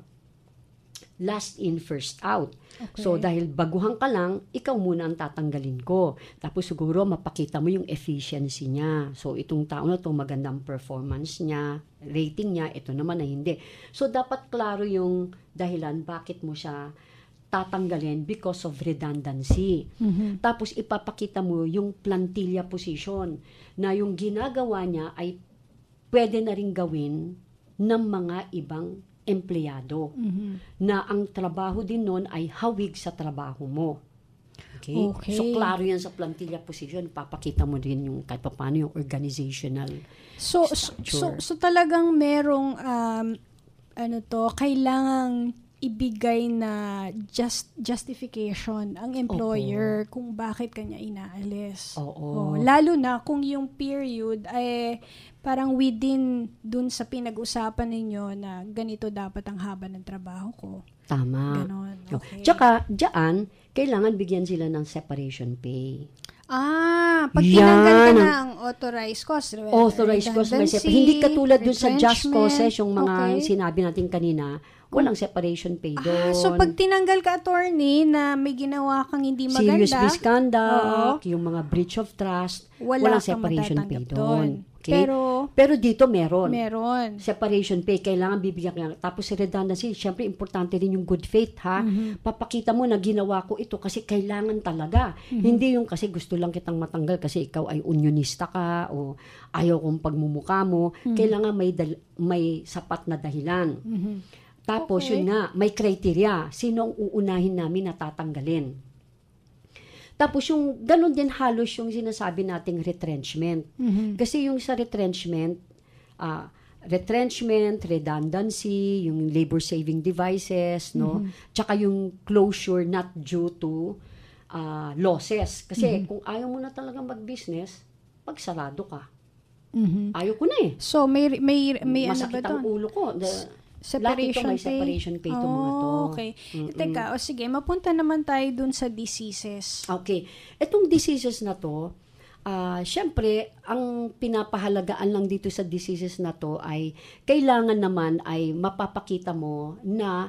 last in, first out. Okay. So, dahil baguhan ka lang, ikaw muna ang tatanggalin ko. Tapos siguro, mapakita mo yung efficiency niya. So, itong tao na to magandang performance niya, rating niya, ito naman na hindi. So, dapat klaro yung dahilan bakit mo siya tatanggalin because of redundancy. Mm-hmm. Tapos, ipapakita mo yung plantilla position na yung ginagawa niya ay pwede na rin gawin ng mga ibang empleyado, mm-hmm. na ang trabaho din nun ay hawig sa trabaho mo. Okay? Okay. So, klaro yan sa plantilla position. Papakita mo din yung kahit paano yung organizational so, structure. So, so, talagang merong um, ano to, kailangang ibigay na just justification ang employer Opo. Kung bakit kanya inaalis. Oo. Oh, lalo na kung yung period ay parang within dun sa pinag-usapan ninyo na ganito dapat ang haba ng trabaho ko. Tama. Ganon. Okay. Tsaka, dyan, kailangan bigyan sila ng separation pay. Ah, pag tinanggal ka na ang authorized cause. Authorized cause. Hindi katulad dun sa just causes, yung mga okay. sinabi natin kanina, Walang separation pay doon. Ah, so pag tinanggal ka, attorney, na may ginawa kang hindi maganda, serious misconduct, oo, yung mga breach of trust, wala walang separation pay doon. doon. Okay? Pero, Pero dito meron. Meron. Separation pay, kailangan bibigyan ka. Tapos si redundancy, syempre importante rin yung good faith, ha? Mhm. Papakita mo na ginawa ko ito kasi kailangan talaga. Mhm. Hindi yung kasi gusto lang kitang matanggal kasi ikaw ay unionista ka o ayaw kong pagmumukha mo. Mhm. Kailangan may, dal- may sapat na dahilan. Mhm. Tapos Okay. yun nga, may criteria. Sino ang uunahin namin na tatanggalin? Tapos yung, ganun din halos yung sinasabi nating retrenchment. Mhm. Kasi yung sa retrenchment, ah, retrenchment, redundancy, yung labor-saving devices, no? Mhm. Tsaka yung closure not due to ah, losses. Kasi Mhm. kung ayaw mo na talagang mag-business, pagsarado ka. Mhm. Ayaw ko na eh. So, may, may, may ano ba Masakit ang doon? ulo ko. The, Separation lahat ito may pay. separation pay ito mga to. Oh, okay. Mm-mm. Teka, o sige, mapunta naman tayo dun sa diseases. Okay. Itong diseases na to, ah syempre, ang pinapahalagaan lang dito sa diseases na to ay kailangan naman ay mapapakita mo na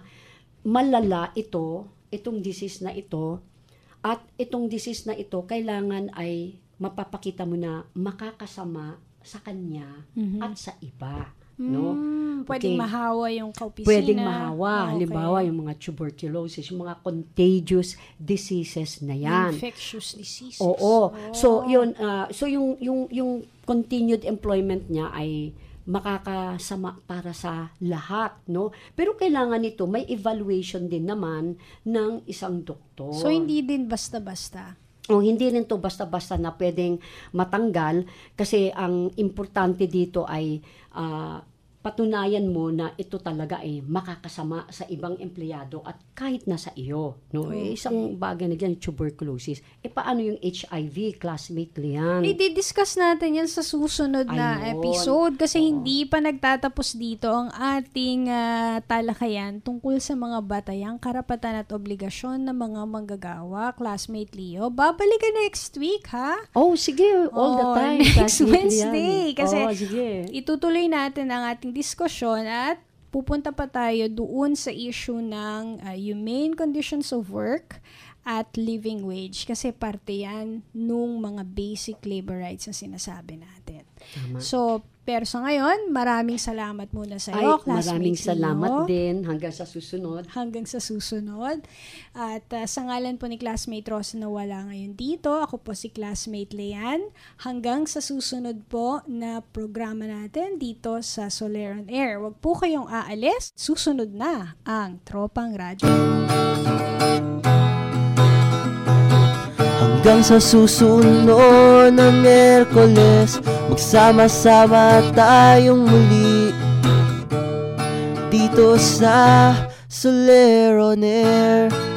malala ito, itong disease na ito, at itong disease na ito, kailangan ay mapapakita mo na makakasama sa kanya Mhm. at sa iba. No? Mm, pwedeng Okay. mahawa yung kaopisina. Pwedeng mahawa. Okay. Halimbawa, yung mga tuberculosis, yung mga contagious diseases na yan. Infectious diseases. Oo. Oh. So, yun, ah, so yung, yung, yung continued employment niya ay makakasama para sa lahat, no? Pero kailangan nito, may evaluation din naman ng isang doktor. So, hindi din basta-basta. O hindi rin to basta-basta na pwedeng matanggal kasi ang importante dito ay ah, patunayan mo na ito talaga ay makakasama sa ibang empleyado at kahit nasa iyo. No? Eh, Okay. isang bagay na dyan, tuberculosis. E paano yung H I V, classmate Lian? I-discuss natin yan sa susunod na Ayun. episode kasi hindi pa nagtatapos dito ang ating ah, talakayan tungkol sa mga batayang karapatan at obligasyon ng mga manggagawa. Classmate Leo, babalik ka next week, ha? Oh, sige, all the Oh, time. next classmate Wednesday. Lian. Kasi oh, sige. itutuloy natin ang ating diskusyon at pupunta pa tayo doon sa issue ng uh, humane conditions of work at living wage kasi parte yan nung mga basic labor rights na sinasabi natin. Tama. So, pero sa ngayon, maraming salamat muna sa Ay, iyo, classmate maraming Leo. salamat din hanggang sa susunod. Hanggang sa susunod. At uh, sa ngalan po ni classmate Rosa na wala ngayon dito, ako po si classmate Leanne. Hanggang sa susunod po na programa natin dito sa Soler on Air. Huwag po kayong aalis. Susunod na ang Tropang Radyo. Hanggang sa susunod na Miyerkules, magsama-sama tayong muli dito sa Soler on Air.